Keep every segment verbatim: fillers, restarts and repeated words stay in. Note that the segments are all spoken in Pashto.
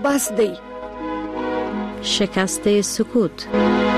بس دی. شکست سکوت.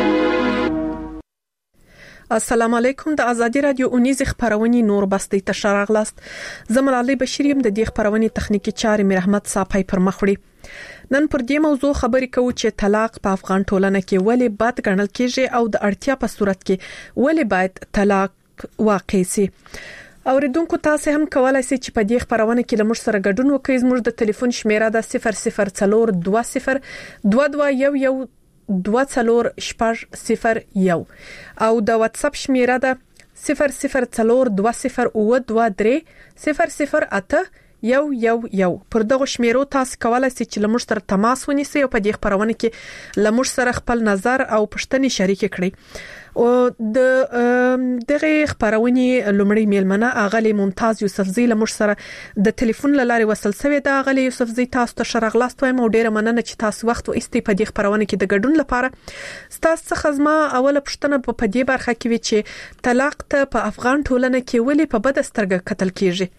السلام علیکم. د ازادي رادیو اونیز خبرونه نور بستی تشرغلاست. زمل علی بشیریم د دې خبرونه تخنیکی چارې مې رحمت صاحب پر مخوړي. نن پر دې موضوع خبرې کوو چې طلاق په افغان ټولنه کې ولې بد ګڼل کیږي او د اړتیا په صورت کې ولې باید طلاق واقع شي. اوریدونکو تاسو هم کولای شئ چې په دې خبرونه کې لمر سره ګډون وکړئ. زموږ د ټلیفون شمیره ده صفر صفر څلور دوه صفر دوه دوه یو یو دوه څلور شپږ صفر یو او د واتس اپ شمیره ده صفر صفر څلور دوه صفر اوه دوه درې صفر صفر اته یو یو یو. پر دغه شمیرو تاسو کولای شئ چې لمر سره تماس ونیسئ او په دې خبرونه کې لمر سره خپل نظر او پوښتنې شریک کړئ. او د دغه خبرونه لومړی میلمنه اغلی ممتاز یوسفزی لمر سره د ټلیفون لارې وصل شوی د اغلی یوسفزی تاسو ته شرغلاست وایم او ډیره مننه چې تاسو وخت او استی په دې خبرونه کې د ګډون لپاره. تاسو څخه زما اوله پوښتنه په دې برخه کې وی چې طلاق ته په افغان ټولنه کې ولې په بد سترګه کتل کیږي؟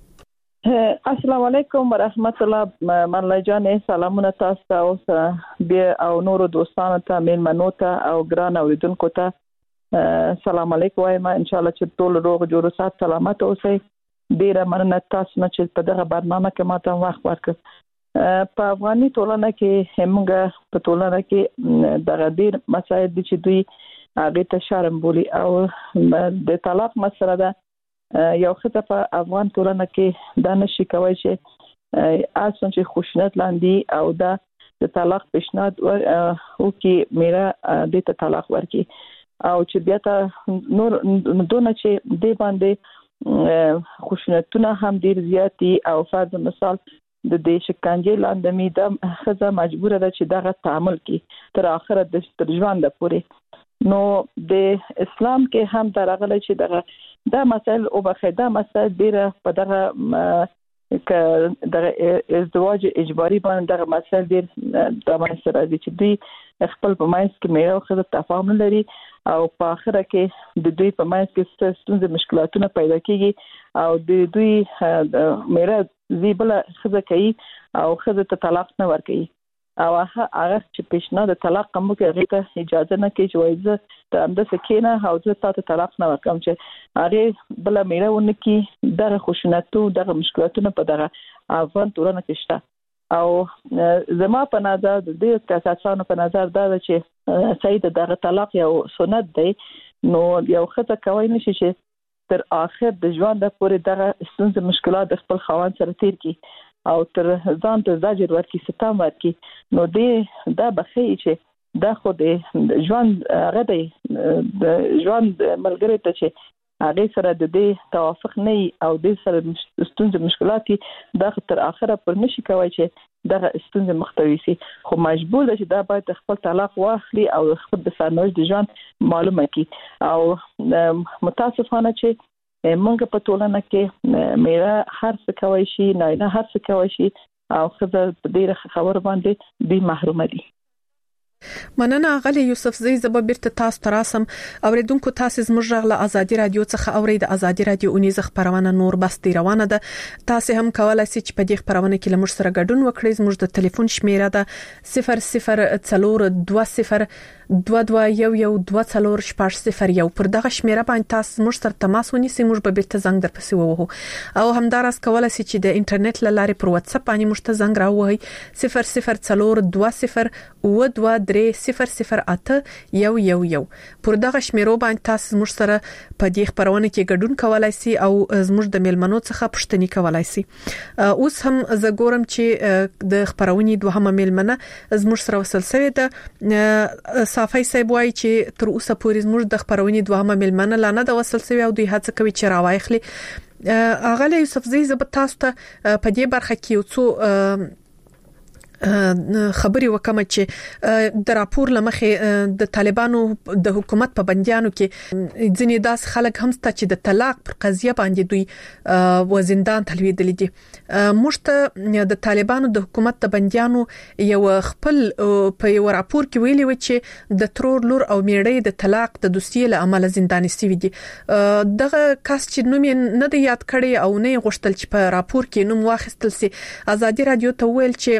السلام علیکم ورحمت الله. منلای جان سلامونه تاسو ته او بیا او نور دوستانو ته میلمنو ته او ګران اوریدونکو ته سلام علیکم وایم. ان شاء الله چې ټول روغ جوړ سات سلامت اوسئ. ډیره مننه تاسو نه چې په دغه برنامه کې ماته وخت ورکړ. په افغاني ټولنه کې همغه په ټولنه کې دغه ډیر مسایل دي چې دوی هغه ته شرم بولي او د طلاق مسله ده. یو خطه په افغان ټولنه کې دا نشي کوي چې اصلا چې خوشنط لاندې او دا د طلاق پیشنهاد او کې میرا د طلاق ورکی او چې بیا ته نور دونه چې دی باندې خوشنطونه هم ډیر زیاتی او فرض مثال د دې شکنجه لاندې میده خزه مجبوره ده چې دغه تعامل کې تر اخره د تر ژوند پورې. نو د اسلام کې هم درغله چې دغه دا مسائل او بخیده مسائل ډیره په دغه ک دغه ازدواج اجباري باندې دغه مسائل ډیر د باندې سره دي چې دوی خپل په ماینس کې میرا خو د تفاهم لري او په اخره کې د دوی په ماینس کې ستونزې مشکلاتونه پیدا کیږي او د دوی میرا زیبله خزه کوي او خزه ته طلاق نه ورکوي او هغه چې پیشنهاد د طلاق کوم کې هغه ته اجازه نه کوي چې وایي ته هم د سکینه او زه تاسو طلاق نه ورکوم چې هغه بل میرا ونکي دغه خوشنطو دغه مشکلاتونه په دغه افغان ټولنه کې شته او زما په نظر د دې اساسانو په نظر دا چې سید دغه طلاق یو سنت دی. نو یو خطه کوي نشي چې تر اخر د ژوند پورې دغه ستونزې مشکلات د خپل خاوند سره تیر کی او تر ځان ته زاجر ورکی ستام ورکی. نو دې دا بخي چې دا خو د ژوند هغه دی د ژوند ملګری ته چې هغه سره د دې توافق نه او د سره ستونزې مشکلات دا تر اخره پر نشي کوي چې دا ستونزې مختوي سي خو مجبور ده چې دا باید خپل طلاق واخلي او خپل د سرنوشت د ژوند معلومه کی. او متاسفانه چې منګه په ټولنه کې میرا هر څه کوي شي نه نه هر څه کوي شي او خبر ډیره خبر باندې دی محروم دي. مننه اغلی یوسفزی. زب بیرته تاسو تراسم اوریدونکو تاسو زموږ غله ازادي رادیو څخه اورید. ازادي رادیو اونیز خبرونه نور بس روانه ده. تاسو هم کولای شئ چې په دې خبرونه کې لمر سره ګډون وکړئ. زموږ د ټلیفون شمیره ده صفر صفر څلور دوه صفر دوه دوه یو یو دوه څلور شپږ صفر یو. پر دغه شمیره باندې تاسو زموږ سره تماس ونیسئ. موږ به بیرته زنګ درپسې ووهو او همداراز کولای شئ چې د انټرنیټ لارې پر واتس اپ باندې موږ ته زنګ راووهئ صفر صفر څلور دوه صفر اوه دوه درې صفر صفر اته یو یو یو. پر دغه شمیرو باندې تاسو موږ سره په دې خبرونه کې ګډون کولای شئ او زموږ د میلمنو څخه پوښتنې کولای شئ. اوس هم زه ګورم چې د خبرونې دوهمه میلمنه زموږ سره وصل شوې ده. صافي صاحب وایي چې تر اوسه پورې زموږ د خبرونې دوهمه میلمنه لا نه ده وصل شوې او دوی هڅه کوي چې راوایخلي. اغلی یوسفزی زه تاسو ته په دې برخه کې یو څو خبري وکم چې د راپور لمخه د طالبانو د حکومت په بنديانو کې ځینې داس خلک هم ست چې د طلاق پر قضیه باندې دوی وزندان تلویدل دي. مشته د طالبانو د حکومت د بنديانو یو خپل په یو راپور کې ویلي و چې د ترور لور او میړې د طلاق د دوسیې له عمل زنداني سوي دي. دغه کس چې نوم نه دی یاد کړی او نه غوښتل چې په راپور کې نوم واخیستل سي. ازادي رادیو ته ویل چې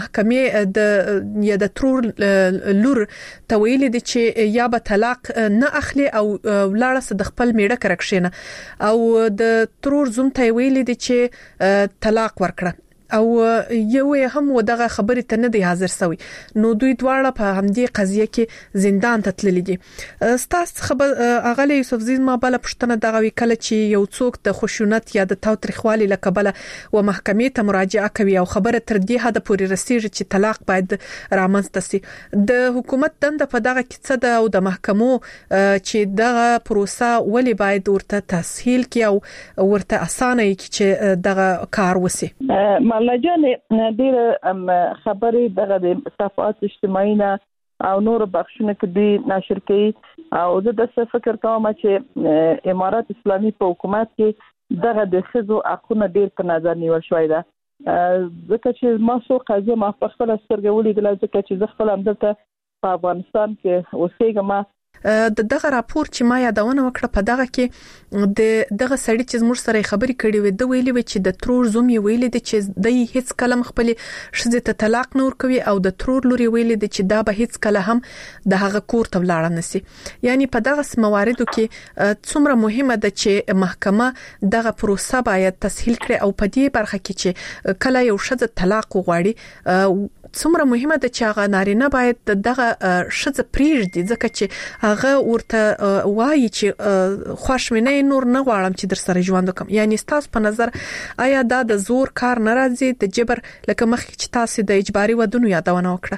محکمې د یا د ترور لور تویل دي چې یا به طلاق نه اخلي او ولاړه د خپل میړه کرکښینه او د ترور زوم ته ویل دي چې طلاق ورکړه او یو هم ودغه خبرې ته نه دی حاضر سوی نو دوی دواړه په همدې قضیه کې زندان ته تللي دي. ستاسو خبر اغلی یوسفزي ما بل پښتنه دغه وکړه چې یو څوک د خشونت یا د تاوتریخوالي لکبله و محکمې ته مراجعه کوي او خبره تر دې حد پورې رسیږي چې طلاق باید رامنځته شي. د حکومت دنده په دغه کې څه ده او د محکمو چې دغه پروسه ولې باید ورته تسهیل کړي او ورته اسانه کړي چې دغه کار وسی؟ مالجانې ډېر خبرې دغه د صفحات اجتماعي نه او نور بخښنه کې دی نشر کوي او زه د څه فکر کوم چې امارات اسلامي په حکومت کې دغه د خزو حقوقونه ډېر په نظر نیول شوی ده ځکه چې ما څو قضیه ما په خپل سترګې ولیدل ځکه چې زه خپل همدلته په افغانستان کې اوسېږم. د دغه راپور چې ما یادونه وکړه په دغه کې د دغه سړی چې زموږ سره خبرې کړې وې د ویلي و چې د ترور زوم یې ویلي دي چې د هیڅ کلم خپل شذ ته طلاق نور کوي او د ترور لوري ویلي دي چې دا به هیڅ کله هم د هغه کور ته ولاړ نسی. یعنی په دغه مواردو کې څومره مهمه ده چې محکمه دغه پروسه باید تسهیل کړي او په دې برخه کې چې کله یو شذ طلاق وغواړي څومره مهمه ده چې هغه نارینه باید دغه شذ پریږدي ځکه چې هغه ورته وایي چې خوشمنه نور نه غواړم چې در سره ژوند وکم. یعنی تاسو په نظر آیا دا د زور کار نه راځي د جبر لکه مخکې چې تاسو د اجباري ودونو یادونه وکړه؟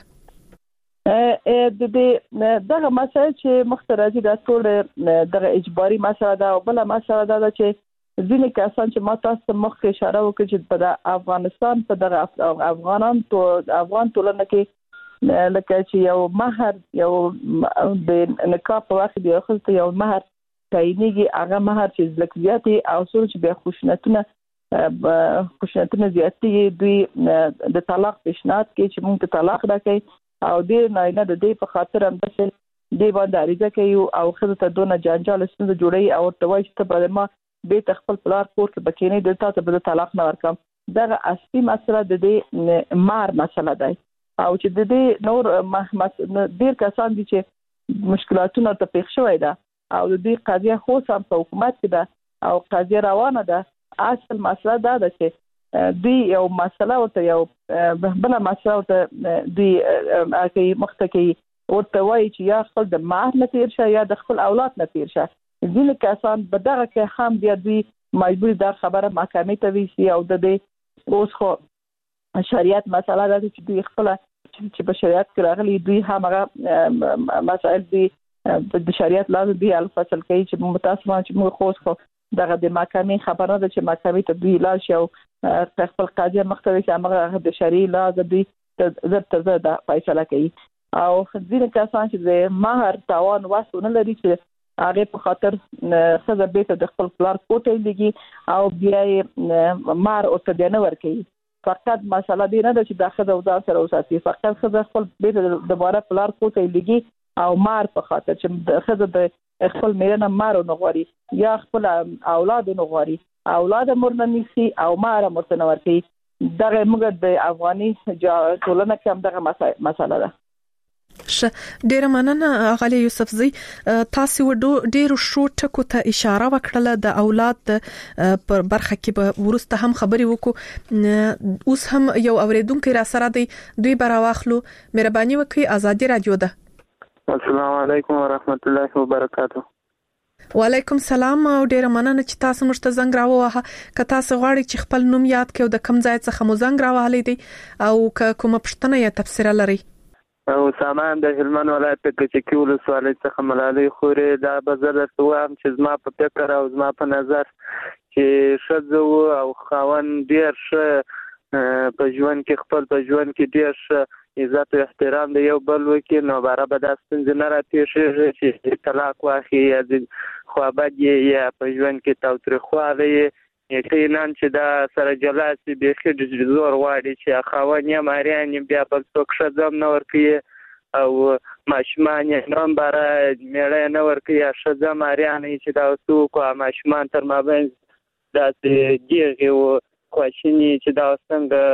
د دې دغه مسله چې مخترجي د ټول دغه اجباري مسله ده او بل مسله ده چې ځینې کسان چې ما تاسو مخکې اشاره وکړه چې په افغانستان په دغه افغانان ته افغان ټولنه کې لکه چې یو مہر یو د نکاح په وخت دی خو ته یو مہر تعینېږي هغه مہر چې لکه زیاتې او څو چې به خوشنتونه خوشنتونه زیاتې دوی د طلاق پیشنهاد کوي چې موږ ته طلاق راکړي او دې نه نه د دې په خاطر هم چې دې باندې اړیکه کوي او خزه ته دونه جنجال ستونزه جوړي او ته وایي چې په ما به تخپل پلار کور کې بکینې د تاسو په طلاق نه ورکم. دغه اصلي مسله د دې مار مسله ده او چې د دې نور ډیر کسان دي چې مشکلاتونه ته پیښ شوی ده او د دې قضیه خو سم په حکومت کې ده او قضیه روانه ده. اصل مسله دا ده چې دوی یو مسله ورته یو بل مسله ورته دوی اکی مختکی ورته وایي چې یا خپل د مهر نه تیر شه یا د خپل اولاد نه تیر شه. ځینې کسان په دغه کې هم بیا دوی مجبور دا خبره محکمې ته ویسي او د دې اوس خو شریعت مسله ده چې دوی خپل چې په شریعت کې راغلي دوی هم هغه مسائل دي د شریعت لازم دی الفصل کوي چې متاسفانه چې موږ خو خو دغه د محکمې خبره ده چې محکمې ته دوی لاړ شي او خپل قاضي مختوي چې هغه د شریعت لازم دی زر تر زر دا فیصله کوي او ځینې کسان چې د مہر تاوان واسونه لري چې هغه په خاطر خزه بیت د خپل پلار کوټه لګي او بیا یې مار او ته نه ورکي. فقط مسله دی نه چې د خزه او ځان سره اوساتي فقط خزه خپل بیت د بار پلار کوټه لګي او مار په خاطر چې خزه د خپل میرنه مار نه غوري یا خپل اولاد نه غوري اولاد مرنه نيسي او مار مرته ورکي. دغه موږ د افغاني ټولنه کې هم دغه مسله ده. ش ډیره مننه غالي یوسفزي تاسو ډیرو شو ټکو ته اشاره وکړه د اولاد پر برخه کې به ورسته هم خبري وکړو. اوس هم یو اوریدونکو را سره دی دوی براواخلو مهرباني وکړئ ازادي رادیو ده. السلام علیکم ورحمت الله وبرکاتہ. وعلیکم السلام او ډیره مننه چې تاسو موږ ته زنګ راووهه. که تاسو غواړئ چې خپل نوم یاد کړئ او د کوم ځای څخه مو زنګ راوهلی دی او که کومه پوښتنه یا تفسیر لرئ. او سامان د هلمند ولایت په کچکی ولسوالۍ څخه ملالۍ خورې دا بزر سوام چې زما په فکر او زما په نظر چې شذو او خاون ډیر ښه په ژوند کې خپل په ژوند کې ډیر ښه عزت او احترام د یو بل وکړي نو باره به دا ستونزې نه راپېښېږي چې طلاق واخلي یا خوابد یا په ژوند کې تاوتریخوالی یقینا چې دا سره جلا سي بیخي زور غواړي چې خاون یې ماریان بیا په څوک ښځم نه ورکوي او ماشومان یې هم باره میړه نه ورکوي یا ښځه ماریان چې دا څوک او ماشومان تر مابین داسې ګیغې و خواشیني چې دا څنګه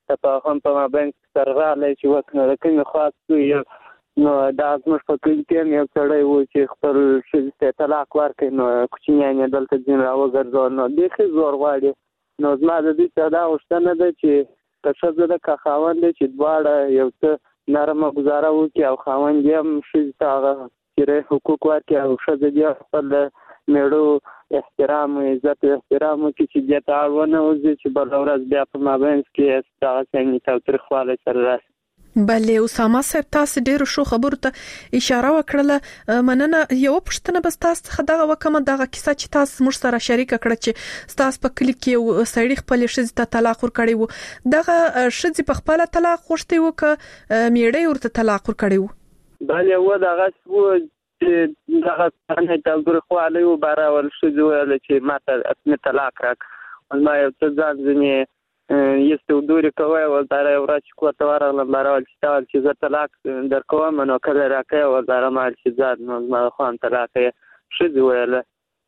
تفاهم په مابین کې سره راغلی چې وکنه د کومې خاص یو نو دا زموږ په کلي کې یو سړی و چې خپل ښځې ته طلاق ورکړي نو کوچنیان یې دلته ځینې راوګرځول نو بیخي زور غواړي. نو زما د دې څخه دا غوښتنه ده چې که ښځه ده که خاوند دی چې دواړه یو څه نرمه ګزاره وکړي او خاوند یې هم ښځې ته هغه پوره حقوق ورکړي او ښځه دې خپل میړو احترام او عزت او احترام وکړي چې دې ته اړ ونه وځي چې بله ورځ بیا په مابین کې دغسې تاوتریخوالی سره راشي. بله اسامه صاحب تاسو ډیرو شو خبرو ته اشاره وکړه. مننه. یو پښتنه بس تاسو څخه دغه وکمه دغه کیسه چې تاسو موږ سره شریک کړه چې تاسو په کلی کې سړی خپل ښځې ته طلاق ورکړی وو، دغه ښځې په خپل طلاق غوښتي وو که میړه ورته طلاق ورکړی وو؟ بله و دغه و چې دغه څنګه تاوتریخوالی و بارول ښځې ویل چې ماته اصلي طلاق راکړه. ما یو څه ځان ځینې este o duri کوي او دا یو راځي کوته ورغلم بارول چې تاول چې زه طلاق درکوم نو کله راکې او دا مال چې زاد نو ما خو هم طلاق یې شې ویله.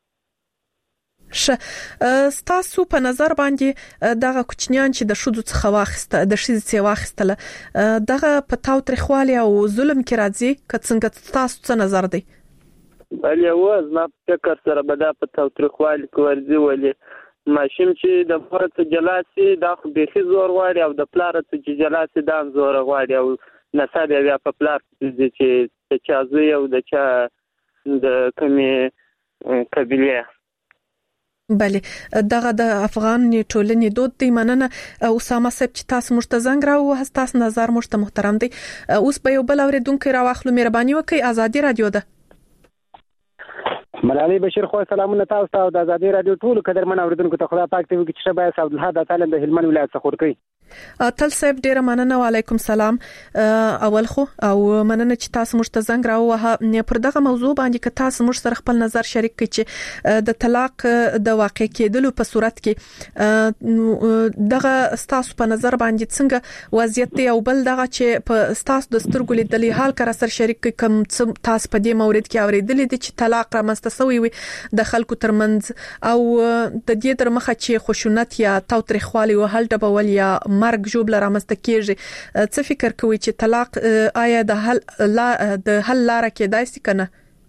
ش ستاسو په نظر باندې دغه کوچنیان چې د شودو څخه واخسته د شې څخه واخستله دغه په تاوتریخوالي او ظلم کې راځي که څنګه تاسو څه نظر دی؟ بله و زما فکر سره به دا په تاوتریخوالي کې ورځي ولې ماشوم چې د مور څخه جلا سي دا خو بیخي زور غواړي او د پلار څخه چې جلا سي دا هم زور غواړي او نسب بیا په پلار چې د چا زوی او د چا د کومې قبیلې. بله دغه د افغان ټولنې دود دی. مننه اسامه صاحب چې تاسو موږ ته زنګ راووهست، تاسو نظر موږ ته محترم دی. اوس به یو بل اوریدونکو راواخلو. مهرباني وکړئ، ازادي رادیو ده. ملالۍ بشیر خو سلامونه تاسو ته او د ازادي رادیو ټول قدرمن اوریدونکو ته خدای پاک ته وکړي چې شبای عبدالحد تعالی د هلمند ولایت څخه ورکړي. تل صاحب ډیره مننه. وعلیکم سلام. اول خو او مننه چې تاسو موږ ته زنګ راووهه. پر دغه موضوع باندې که تاسو موږ سره خپل نظر شریک کړئ چې د طلاق د واقع کېدلو په صورت کې دغه تاسو په نظر باندې څنګه وضعیت دی او بل دغه چې په تاسو د سترګو لیدلې حال کر سره شریک کړئ کوم تاسو په دې مورید کې اوریدلې دي چې طلاق رامنځته شوی وي د خلکو ترمنځ او د دې تر مخه چې خشونت یا تاوتریخوالي او هل ډبول یا مرګ جوړ رامنځته کیږي، څه فکر کوي چې طلاق آیا د حل لا د حل لار کېدای شي کنه؟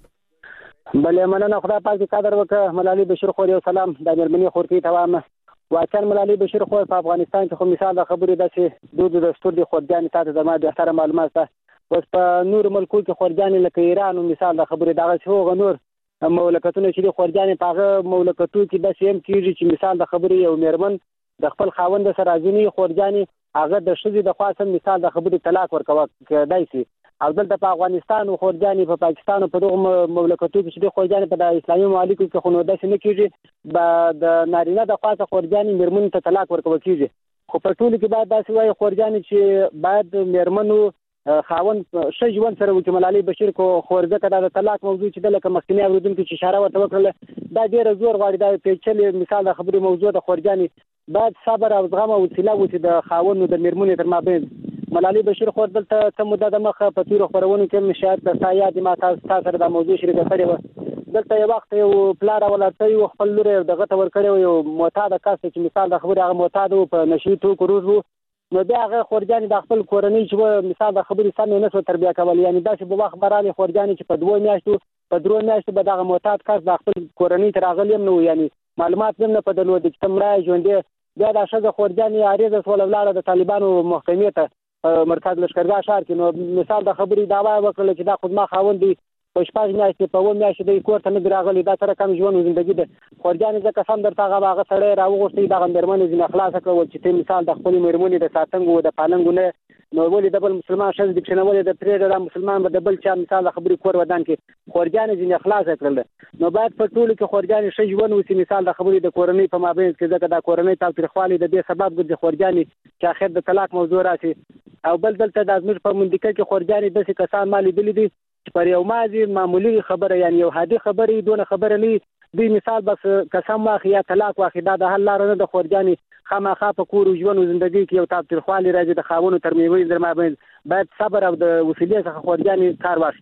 بله مننه. خدای پاک دې قدر وکړه. ملالۍ بشیر خو یو سلام د مېرمنې خورتي ته واچن ملالۍ بشیر خو په افغانستان کې خو مثال د خبرې داسې دود د ستور دي خورجان تاسو زما د اثر معلومات ده. اوس په نور ملکو کې خورجان لکه ایران او مثال د خبرې دغه شو غنور مولکتونه چې د خورجان په هغه مولکتو کې د سیم کیږي چې مثال د خبرې یو میرمن د خپل خاوند سره ځینی خورجاني هغه د شذې د خاصم مثال د خبرې طلاق ورکوي کېدای شي. او دلته په افغانستان او خورجاني په پاکستان په دغه مملکتو کې چې د خورجاني په د اسلامي مملکتو کې خو نو داسې نه کیږي د نارینه د خاصه خورجاني میرمن ته طلاق ورکوي کیږي. خو په ټولو کې باید داسې وایي خورجاني چې باید میرمنو خاوند ښه ژوند سره وکړي. ملالۍ بشیر کو خورځه کړه د طلاق موضوع چې د لکه مخکنی اوریدونکو چې اشاره ورته وکړه دا ډېر زور غواړي. دا پیچلې مثال د خبرې موضوع د خورجاني باید صبر او زغم او حوصله وکړي د خاوند او د میرمنې تر مابین. ملالۍ بشیر خو دلته څه موده د مخه په تیرو خبرونو کې شاید د سایاد ما تاسو سره د موضوع شریکه کړې و. دلته یو وخت یو پلار ولرته یو خپل لور دغه ته ورکړی یو معتاد کس چې مثال د خبرې هغه معتاد په نشي توکو روز وو نو بیا هغه خورجاني د خپل کورنۍ چې مثال د خبرې سم نه سو تربیه کول. یعنی داسې په وخت برالي خورجاني چې په دوه میاشتو په درو میاشتو به دغه معتاد کس د خپل کورنۍ تر هغه لیم نو یعنی معلومات هم نه پدلو د چمړای ژوندې بیا د شګه خورجاني اړیزه سول ولاړه د طالبانو محکمې ته مرکز لشکرګاه شهر کې. نو مثال د خبرې داوا وکړه چې دا خدما خاوندې په شپږ میاشتې په و میاشتې د کور ته نه راغلی دا سره کم ژوند او ژوندګي ده. خورجاني ځکه سم درته هغه هغه سړی راوغوښتي دغه میرمنې ځینې خلاصه کړه چې ته مثال د خپلې میرمنې د ساتنګ او د پالنګ نه نو ولې د بل مسلمان ښځې د کښېنولې د پرېږده د مسلمان به د بل چا مثال د خبرې کور ودان کې خورجاني ځینې خلاصه کړله. نو باید په ټولو کې خورجاني ښه ژوند وسي مثال د خبرې د کورنۍ په مابین کې ځکه دا کورنۍ تاوتریخوالي د دې سبب ګرځي خورجاني چې اخر د طلاق موضوع راشي. او بل دلته د زموږ په منطقه کې خورجاني داسې کسان ما لیدلي دي چې پر یو مازی معمولی خبره یعنی یو عادي خبره دونه خبره نه دی مثال بس قسم واخی یا طلاق واخی دا د حل لار نه د خورجاني خامخا په کور او ژوند او ژوندۍ کې یو تاوتریخوالي راځي د خاوند تر میوي در مابین باید صبر او د وسیلې څخه خورجاني کار واخیسته شي.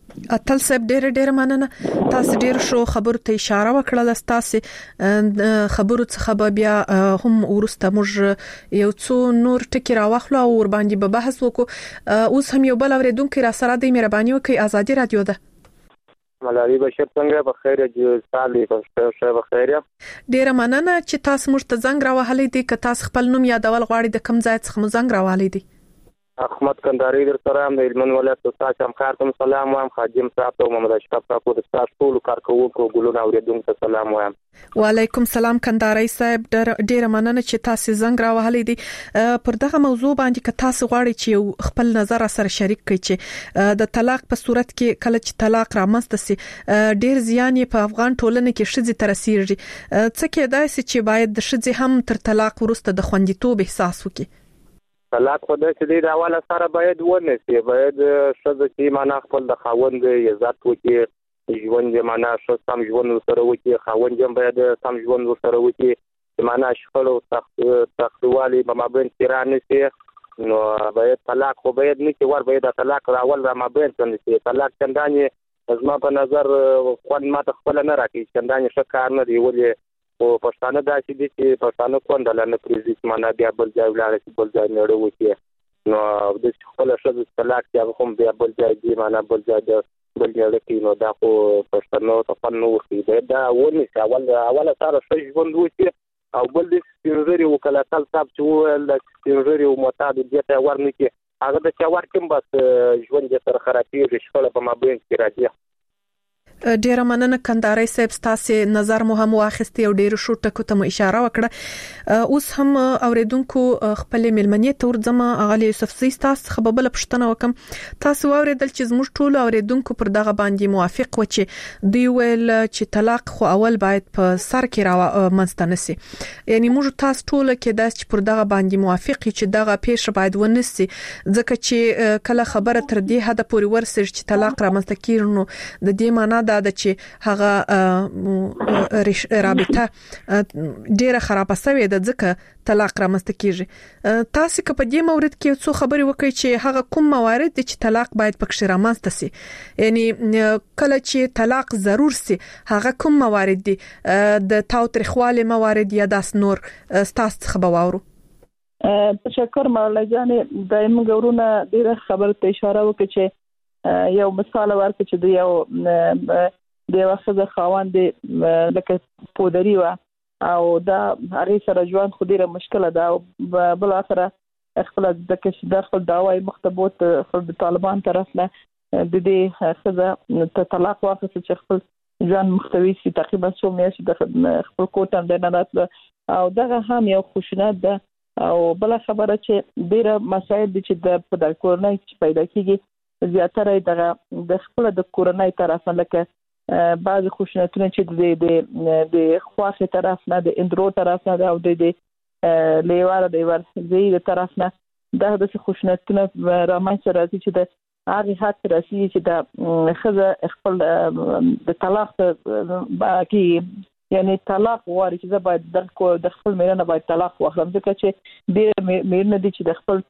اتل صاحب ډېر ډېر مننه. تاسو ډېر شو خبرو ته اشاره وکړه. تاسو خبرو څخه بیا هم ورسته موږ یو څو نور ټکی راوخلو او ور باندې به بحث وکړو. اوس هم یو بل اوریدونکو را سره د مهرباني وکي. آزادي رادیو ده. ملالي بشیر څنګه په خیر جو سالي په ښه په خیر. ډېر مننه چې تاسو موږ ته زنګ راوهلې دي. که تاسو خپل نوم یادول غواړئ د کوم ځای څخه مو زنګ راوهلې دي؟ احمد کندهاري در سره هم د هلمند ولایت استاد همکار ته سلام وایم. خادم صاحب ته محمد اشرف صاحب د استاد ټول کارکوونکو ګلونه اوریدونکو ته سلام وایم. وعلیکم سلام کندهاري صاحب. ډېر مننه چې تاسو زنګ راوهلې دي. پر دغه موضوع باندې که تاسو غواړئ چې خپل نظر سره شریک کړئ چې د طلاق په صورت کې کله چې طلاق رامنځته سي ډېر زیان په افغان ټولنه کې شذې تر رسیږي. څه کېدای شي چې باید د شذې هم تر طلاق وروسته د خوندیتوب احساس وکړي؟ طلاق په دې چې د حواله سره باید ونسی، باید شذ چې معنا خپل د خاوند عزت وکړي، ژوند یې معنا شو سم ژوند سره وکړي، خاوند هم باید سم ژوند سره وکړي، معنا شخړ او تخت تختوالي په مابین کې را نسی. نو باید طلاق خو باید نه چې ور باید طلاق راول را مابین څنګه چې طلاق څنګه زما په نظر خوان ماته خپل نه راکې څنګه ښه کار نه دی. ولې او پښتانه دا چې دي چې پښتانه کوندل نه پریزي معنا بیا بل ځای ولاړ چې بل ځای نه وروي. نو د خپل شذ طلاق چې هم بیا بل ځای دی معنا بل ځای بل ځای کې نو دا خو پښتنو ته فن نو وي. دا ونی اول اول سره شي ژوند وي او بل د سپینځري وکالت صاحب چې ول د سپینځري او معتاد دي ته ورنه کې هغه د چا ورکم بس ژوند یې سره خرابېږي شخړه په مابین کې راځي. ډیر مننه کندهاري صاحب. تاسو نظر مو هم واخیستي او ډیر شو ټکو ته اشاره وکړه. اوس هم اوریدونکو خپل ملمنې تور ځما اغلی یوسف زی تاسو خبربل پښتنه وکم. تاسو اوریدل چې زموږ ټول اوریدونکو پر دغه باندې موافق و چې دی ویل چې طلاق خو اول باید په سر کې را منستنسي. یعنی موږ تاسو ټول کې داس چې پر دغه باندې موافق چې دغه پیښه باید ونسي ځکه چې کله خبره تر دې حد پورې ورسېږي چې طلاق را منستکیر نو د دې معنی دا د چې هغه رابطه ډیره خرابه شوې ده ځکه طلاق رامنځته کیږي. تاسو که په دې مورد کې څو خبرې وکړئ چې هغه کوم موارد دي چې طلاق باید پکې رامنځته سي، یعنی کله چې طلاق ضرور سي هغه کوم موارد دي د تاوتریخوالي موارد یا داس نور تاسو څخه واورو. تشکر مولا جان. دایم ګورونه ډیره خبره ته اشاره وکړه چې یو مثال ورکړ چې د یو د یو څه خاوند لکه پودری و او دا هغه سره ژوند خو ډیره مشکله ده او بل اخره خپل د کښ د خپل داوای مختبوت خپل طالبان طرف نه د دې څه ته طلاق واخیست چې خپل ژوند مختوي سي تقریبا څو میاشتې د خپل کوټه د نه راتله او دغه هم یو خوشنات ده. او بل خبره چې ډیره مسایل دي چې د په د کورنۍ پیدا کیږي زیاتره دغه د خپل د کورنۍ طرف نه لکه بعض خوشناتونه چې د د د خواخي طرف نه د اندرو طرف نه او د د لیواره د ورځي د طرف نه دا د خوشناتونه رامنځته راځي چې د هغه حد راځي چې د خزه خپل د طلاق باقي یعنی طلاق واري چې باید د د خپل میرنه باید طلاق واخلم ځکه چې د میرنه دي چې د خپل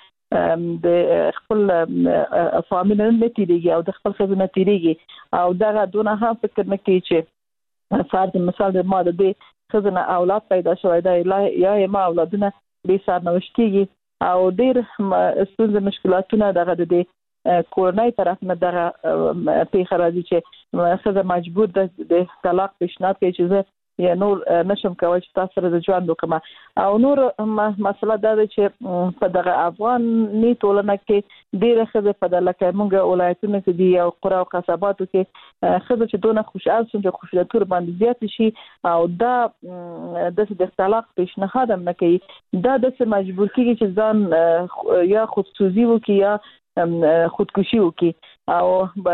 د خپل فامیل نه تیریږي او د خپل خزانه تیریږي او دغه دونه هم فکر نه کوي چې فرض مثال د ماده د خزانه اولاد پیدا شوی دی یا ما اولادونه به سر نوښتيږي او ډیر ستونزې مشکلاتونه دغه د کورنۍ طرف نه دغه پیښه راځي چې خزه مجبور ده د طلاق پیشنهاد کوي چې یا نور نشم کوي چې تاسو سره د ژوند وکم او نور مسله دا ده چې په دغه افغان نی ټولنه کې ډیره خزه په دلته موږ ولایتونو کې دی او قرا او قصباتو کې خزه چې دونه خوشحال شون چې خوشالتور باندې زیات شي او دا د طلاق پیشنهاد هم نه کوي دا د مجبور کیږي چې ځان یا خودسوزي وکي یا خودکشي وکي او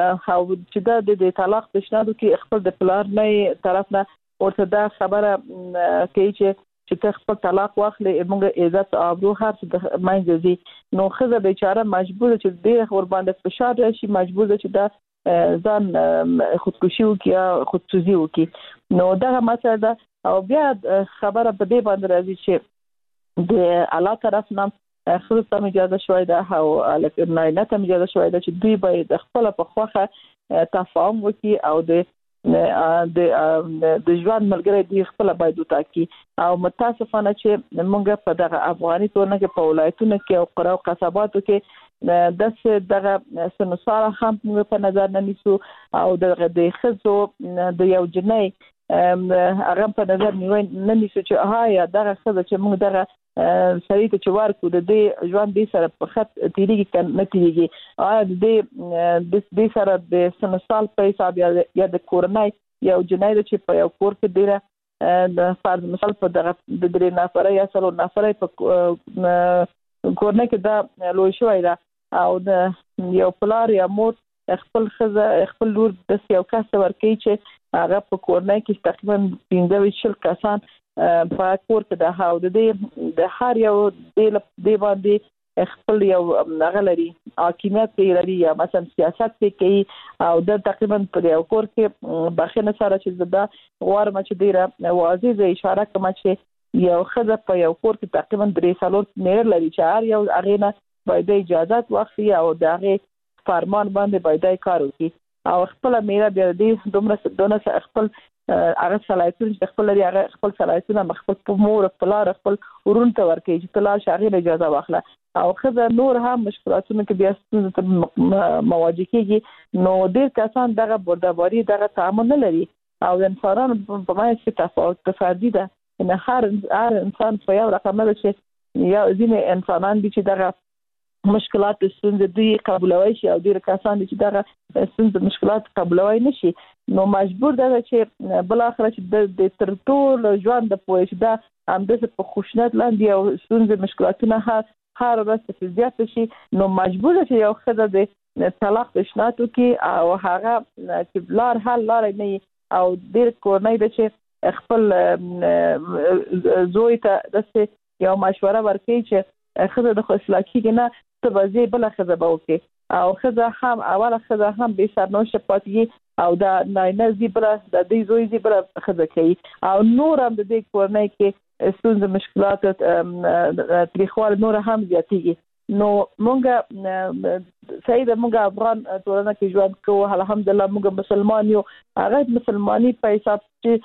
چې دا د طلاق پیشنهاد کې خپل د پلار نه طرف نه ورته دا خبره کوي چې چې ته خپل طلاق واخلې موږ عزت او ابرو هر څه د مینځ دي نو خزه بیچاره مجبور چې ډېر ور باندې فشار راشي مجبور چې دا ځان خودکشي وکي یا خودسوزي وکي نو دا مسله ده او بیا خبره په دې باندې راځي چې د الله طرف نه خصوصا اجازه شوی ده او الکه نه نه ته اجازه شوی ده چې دوی باید خپل په خوخه تفاهم وکړي او د د د ژوند ملګری دی خپل باید وټاکي او متاسفانه چې موږ په دغه افغاني ټولنه کې په ولایتونو کې او قرا او قصباتو کې د دغه سنوساره هم په نظر نه نیسو او دغه د خزو د یو جنۍ هغه په نظر نیوي نه نیسو چې ها یا دغه خزه چې موږ دغه سړی ته چې ورکو د دې ژوند دې سره په خط تیریږي کنه تیریږي ا دې د دې سره د سنسال په حساب یا د کورنۍ یو جنۍ چې په یو کور کې ډیره د فرض مثال په دغه د درې نفر یا څلور نفر په کورنۍ کې دا لوی شوی دا او د یو پلار یا مور خپل خزه خپل لور د یو کس ورکي چې هغه په کورنۍ کې تقریبا پنځه شل کسان په کور کې د هاو د دې د هر یو د دې باندې خپل یو غلري حکومت لري یا مثلا سیاست کوي او د تقریبا په یو کور کې بخښنه سره چې دا غواړم چې ډیره واضح اشاره کوم چې یو خزه په یو کور کې تقریبا درې سالور نه لري چې هر یو اغینه باید اجازه واخلي او دغه فرمان باندې باید کار وکړي او خپل میرا بیا دې دومره دونه خپل هغه صلاحیتونه چې خپل لري هغه خپل صلاحیتونه خپل مور خپل خپل ورون ته ورکړي چې تلار شاغي اجازه واخله او خزه نور هم مشکلاتونه کې بیا ستونزې مواجه کیږي نو ډیر کسان دغه بردباري دغه تعامل نه لري او انسانانو په معنی کې تفاوت فردي ده ان هر هر انسان په یو رقم نه شي یا ځینې انسانان دي چې دغه مشکلات ستونزې دوی قبولوي شي او ډیر کسان چې دغه ستونزې مشکلات قبولوي نشي نو مجبور ده چې بل اخر چې د تر ټول ژوند د پوهې دا هم د په خوشنط لاندې او ستونزې مشکلاتونه هر هر ورځ په زیات شي نو مجبور ده چې یو خدای د طلاق تشناتو کې او هغه چې لار حل لار نه او ډیر کورنۍ د چې خپل زوی ته د یو مشوره ورکړي چې خزه د خصلاکی نه ته بځي بل خزه بوکي او خزه هم اوله خزه هم به سرنوشه پاتې او دا نه زی بل د دې زوی زی بل خزه کوي او نور هم د دې کورنۍ کې ستونزې مشکلات تاریخوال نور هم زیاتېږي نو مونږه سید مونږه افغان ټولنه کې ژوند کوو الحمدلله مونږ مسلمان یو هغه مسلمانی په حساب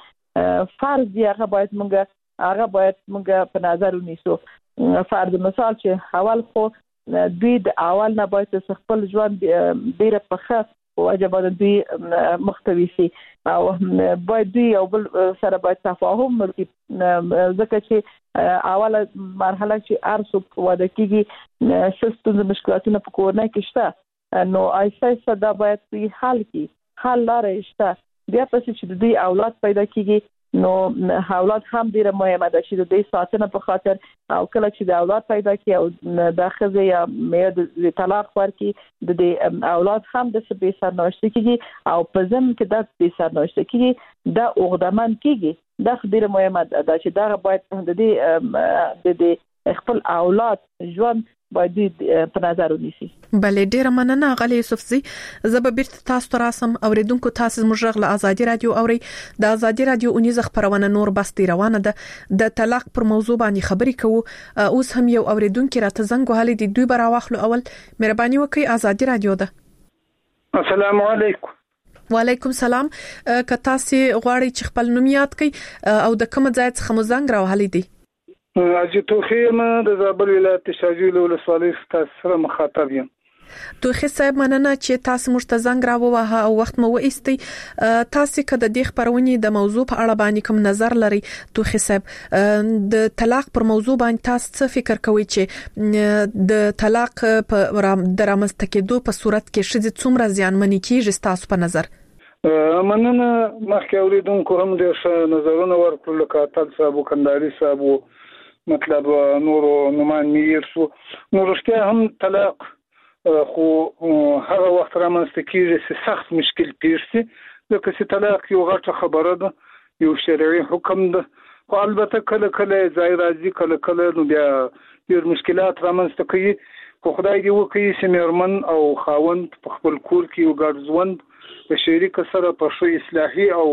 چې فرض دی هغه باید مونږه هغه باید مونږه په نظر ونیسو فرض مثال چې اول خو دوی د اول نه باید خپل ژوند ډیره پخه واجب دوی مختوي شي او باید دوی یو بل سره باید تفاهم وکړي ځکه چې اوله مرحله چې ارڅو واده کیږي شستو مشکلاتونه په کورنۍ کې شته نو ایسه دا باید په حل کې حل لارې شته بیا پس چې دوی اولاد پیدا کیږي نو اولاد هم ډیره مهمه ده چې د دې ساتنه په خاطر او کله چې د اولاد پیدا کی او د خزه یا مې د طلاق ورکی د دې اولاد هم د سبي سرنوشت کیږي او په ځم کې د دې سرنوشت کیږي د اوغدمن کیږي د ډیره مهمه ده چې دا باید د دې د خپل اولاد ژوند باید په نظر ونیسي. بله ډیره مننه غلی یوسفزی. زه به بیرته تاسو ته راسم. اوریدونکو تاسو زموږ غږ له ازادي رادیو اوري. د ازادي رادیو اونیزه خبرونه نور بس دی روانه ده. د طلاق پر موضوع باندې خبرې کوو. اوس هم یو اوریدونکو راته زنګ وهلی دی. دوی به راوخلو. اول مهرباني وکړئ ازادي رادیو ده. السلام علیکم. وعلیکم سلام. که تاسو غواړئ چې خپل نوم یاد کړئ او د کوم ځای څخه مو زنګ راوهلی دی؟ اجي توخیمه د زابل ولایت شاجوی ولسوالۍ سره مخاطب یم. توخی صاحب مننه چې تاسو موږ ته زنګ راووهه او وخت مو وایستي. تاسو کده د خبرونې د موضوع په اړه باندې کوم نظر لري توخی صاحب؟ د طلاق پر موضوع باندې تاسو څه فکر کوئ چې د طلاق په درامسته کېدو په صورت کې شې څومره زیانمنې کیږي تاسو په نظر؟ مننه. مخکې اوریدونکو هم د نظرونو ورکړل کاتل صاحب کنداري صاحب مطلب نور نومان میر شو نو رښتیا هم طلاق خو هغه وخت رامنځته کیږي چې سخت مشکل پیښ شي ځکه چې طلاق یو غټه خبره ده یو شرعي حکم ده خو البته کله کله ځای راځي کله کله نو بیا ډېر مشکلات رامنځته کوي خو خدای دې وکړي چې مېرمن او خاوند په خپل کور کې یو ګډ ژوند په شریک سره په شو اصلاحي او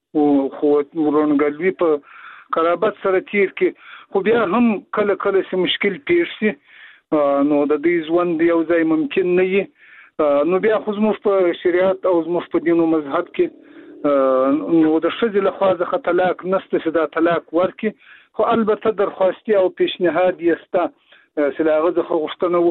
خو ورونګلوي په قرابت سره تیر کې خو بیا هم کله کله چې مشکل پیښ شي نو د دې ژوند یو ځای ممکن نه وي نو بیا خو زموږ په شریعت او زموږ په دین او مذهب کې نو د ښځې له خوا څخه طلاق نشته چې دا طلاق ورکړي، خو البته درخواستي او پیشنهاد یې شته چې له هغه څخه غوښتنه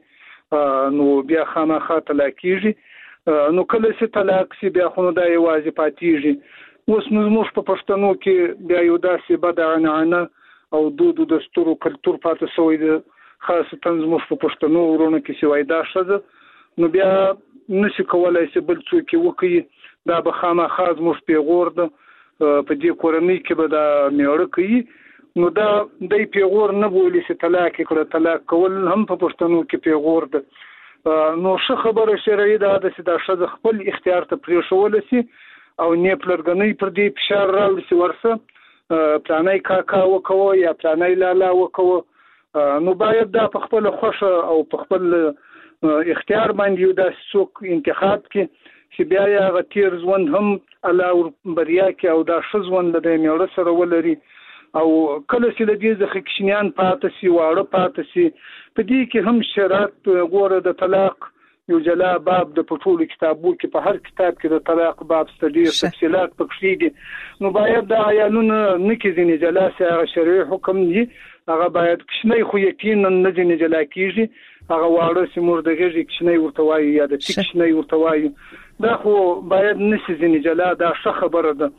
وکړي نو بیا خامخا طلاق کېږي. نو کله چې طلاق شي بیا خو نو دا یوازې پاتېږي. اوس نو زموږ په پښتنو کې بیا یو داسې بد عنعنه او دود او دستور او کلتور پاتې شوی دی، خاصتا زموږ په پښتنو ورونو کې چې وای دا ښځه نو بیا نشي کولای چې بل څوک وکړي، دا به خامخا زموږ پیغور ده په دې کورنۍ کې به دا میړه کوي. نو دا د پیغور نه بولی چې طلاق کړه، طلاق کول هم په پښتنو کې پیغور ده. نو ښه خبره شرعي ده چې دا ښځه خپل اختیار ته پرېښودل شي او نه پلرګنۍ پر دې فشار راوړي چې ورسه پلانای کاکا وکوه یا پلانای لالا وکوه. نو باید دا په خپل خوښه او په خپل اختیار باندې یو داسې څوک انتخاب کړي چې بیا یې هغه تیر ژوند هم الله بریا کې او دا ښه ژوند د میړه سره ولري. او کله چې د دې څخه کشنیان پاتې شي، واړه پاتې شي، په دې کې هم شرط ګوره د طلاق یو جلا باب د پټولو کتابو کې په هر کتاب کې د طلاق باب ستډي تفصيلات پکې دي. نو باید د عیالونو نکې ځینې جلا سي هغه شرعي حکم دي، هغه باید کشنۍ خو یقینا نه ځینې جلا کیږي، هغه واړه سیمور دغه کشنۍ ورته وایي یا د کشنۍ ورته وایي، دا خو باید نشي ځینې جلا، دا ښه خبره ده.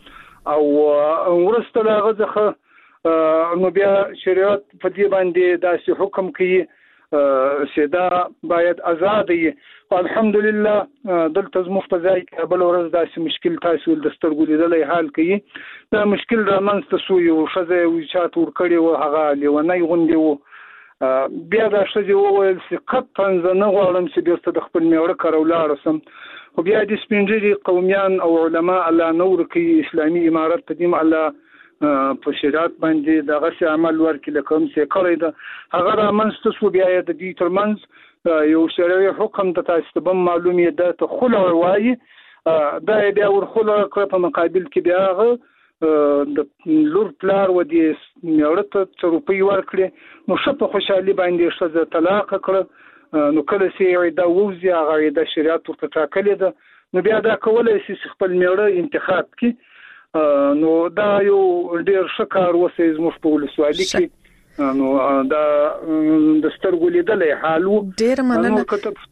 او ورسته هغه ځخه نو بیا شریعت په دې باندې داسې حکم کوي چې دا باید آزاد وي. الحمدلله دلته زموږ په ځای کې بل ورځ داسې مشکل تاسو د سترګو لیدلای حال کوي، دا مشکل رامنځته شو، یو ښځه وچات ورکړې وه، هغه لیونی غوندې وه. بیا دا ښځې وویل چې قطعا زه نه غواړم چې بېرته د خپل میړه کره ولاړه شم. خو بیا د سپین ږیري قومیان او علما الله نه ورکوي، اسلامي امارت ته دې الله په شریعت باندې دغه عمل ورکړي لکه هم چې کړی ده، هغه رامنځته شو. بیا یې د دې ترمنځ یو شرعي حکم د تاسو ته هم معلوم یې ده ته خلع وایي، دا یې بیا ورخلع کړه، په مقابل کې بیا هغه د لور پلار و دې میړه ته څه روپۍ ورکړې، نو ښه په خوشحالي باندې ښځه طلاق کړه. نو کله چې عیده ووځي هغه عیده شریعت ورته ټاکلې ده، نو بیا دا کولی شي چې خپل میړه انتخاب کړي. نو دا یو ډیر ښه کار وسه زموږ په ولسوالۍ کې، نو دا د سترګو لیدلې حال وو. ډیر مننه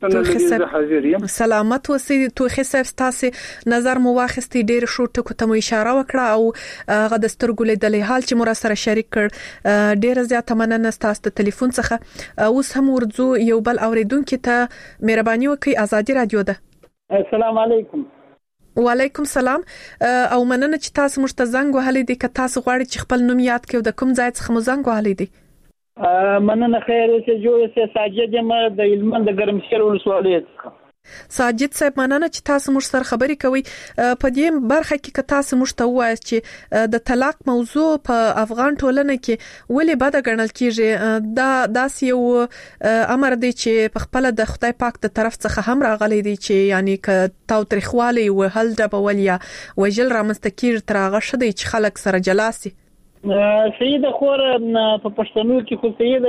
توخه سلامت وسه توخه صاحب، تاسو نظر مو واخستي، ډیر شو ټکو ته مو اشاره وکړه او غو د سترګو لیدلې حال چې مو سره شریک کړ. ډیر زیاته مننه تاسو ته ټلیفون څخه. اوس هم ورځو یو بل اوریدونکو ته مهرباني وکړئ. ازادي رادیو ده. السلام علیکم. وعلیکم سلام او مننه چې تاسو مشته زنګ وهلې دي. که تاسو غواړئ چې خپل نوم یاد کړئ د کوم ځای څخه مو زنګ وهلې دي؟ مننه خیر اوسه جوړه ساجد یم د علمند د ګرمسیر ولسوالۍ څخه. ساجد صاحب مننه چې تاسو موږ سره خبرې کوي. په دې برخه کې که تاسو موږ ته وایي چې د طلاق موضوع په افغان ټولنه کې ولې بد ګڼل کیږي، دا داسې یو امر دی چې په خپل د خدای پاک د طرف څخه هم راغلی دی چې یعنی ک تاو تاریخوالي او هل د بولیا وجل رامستکیر تر هغه شدي چې خلک سره جلاسي. سید خور په پښتنو کې خو سید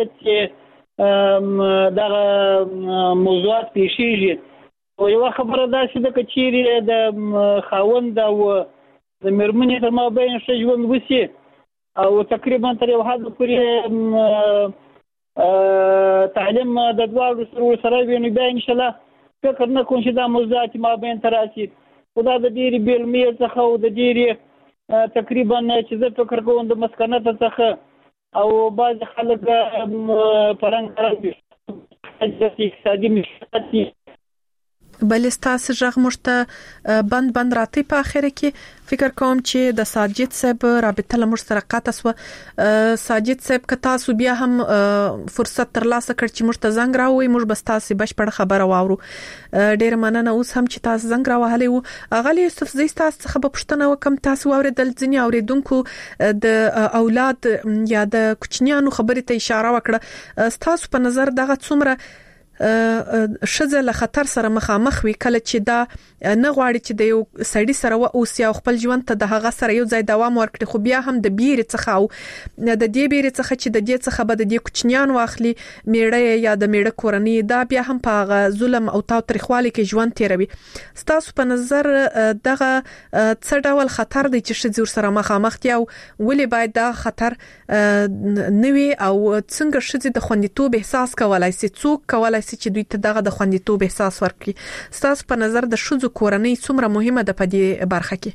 چې دا موضوعات پیښیږي او یو خبره دا چې د کچيري د خاوند او د مرمنې تر مابین څه ژوند وسی او تقریبا تر یو حد پورې تعلیم د دوه سره ویني به ان شاء الله فکر نه کوم چې دا موضوعات مابین تراسي خدا د ډیری بیلمي څخه او د ډیری تقریبا چې زه فکر کوم د مسکنت څخه او بعض خلک پرنګ راځي اقتصادي مشکلات بل استاسو ژغ مشته بند بند راته په اخر کې فکر کوم چې د ساجد صاحب رابطه لمر سره قاطه سو. ساجد صاحب که تاسو بیا هم فرصت ترلاسه کړ چې مشته زنګ راوي موږ بس تاسو بشپړ خبره واورو. ډیر مننه. اوس هم چې تاسو زنګ راوهلې وو اغلی یوسف زی تاسو څخه په پښتنه وکم تاسو اوریدل ځنی اوریدونکو د اولاد یا د کوچنیانو خبرې ته اشاره وکړه. تاسو په نظر دغه څومره شزه له خطر سره مخامخ وي کله چې دا نه غواړي چې د یو سړی سره و او سیا خپل ژوند ته د هغه سره یو ځای دوام ورکړي، خو بیا هم د بیر څخه او د دې بیر څخه چې د دې څخه به د دې کوچنیان واخلي میړه یا د میړه کورنۍ، دا بیا هم په ظلم او تاوتریخوالي کې ژوند تیروي. ستاسو په نظر دغه څه ډول خطر دی چې شزه سره مخامخ دي او ولې باید دا خطر نوي او څنګه شزه د خوندیتوب احساس کولای شي، څوک کولای شي چې دوی ته دغه د خوندیتوب احساس ورکړي؟ ستاسو په نظر د شزو کورنۍ څومره مهمه ده په دې برخه کې؟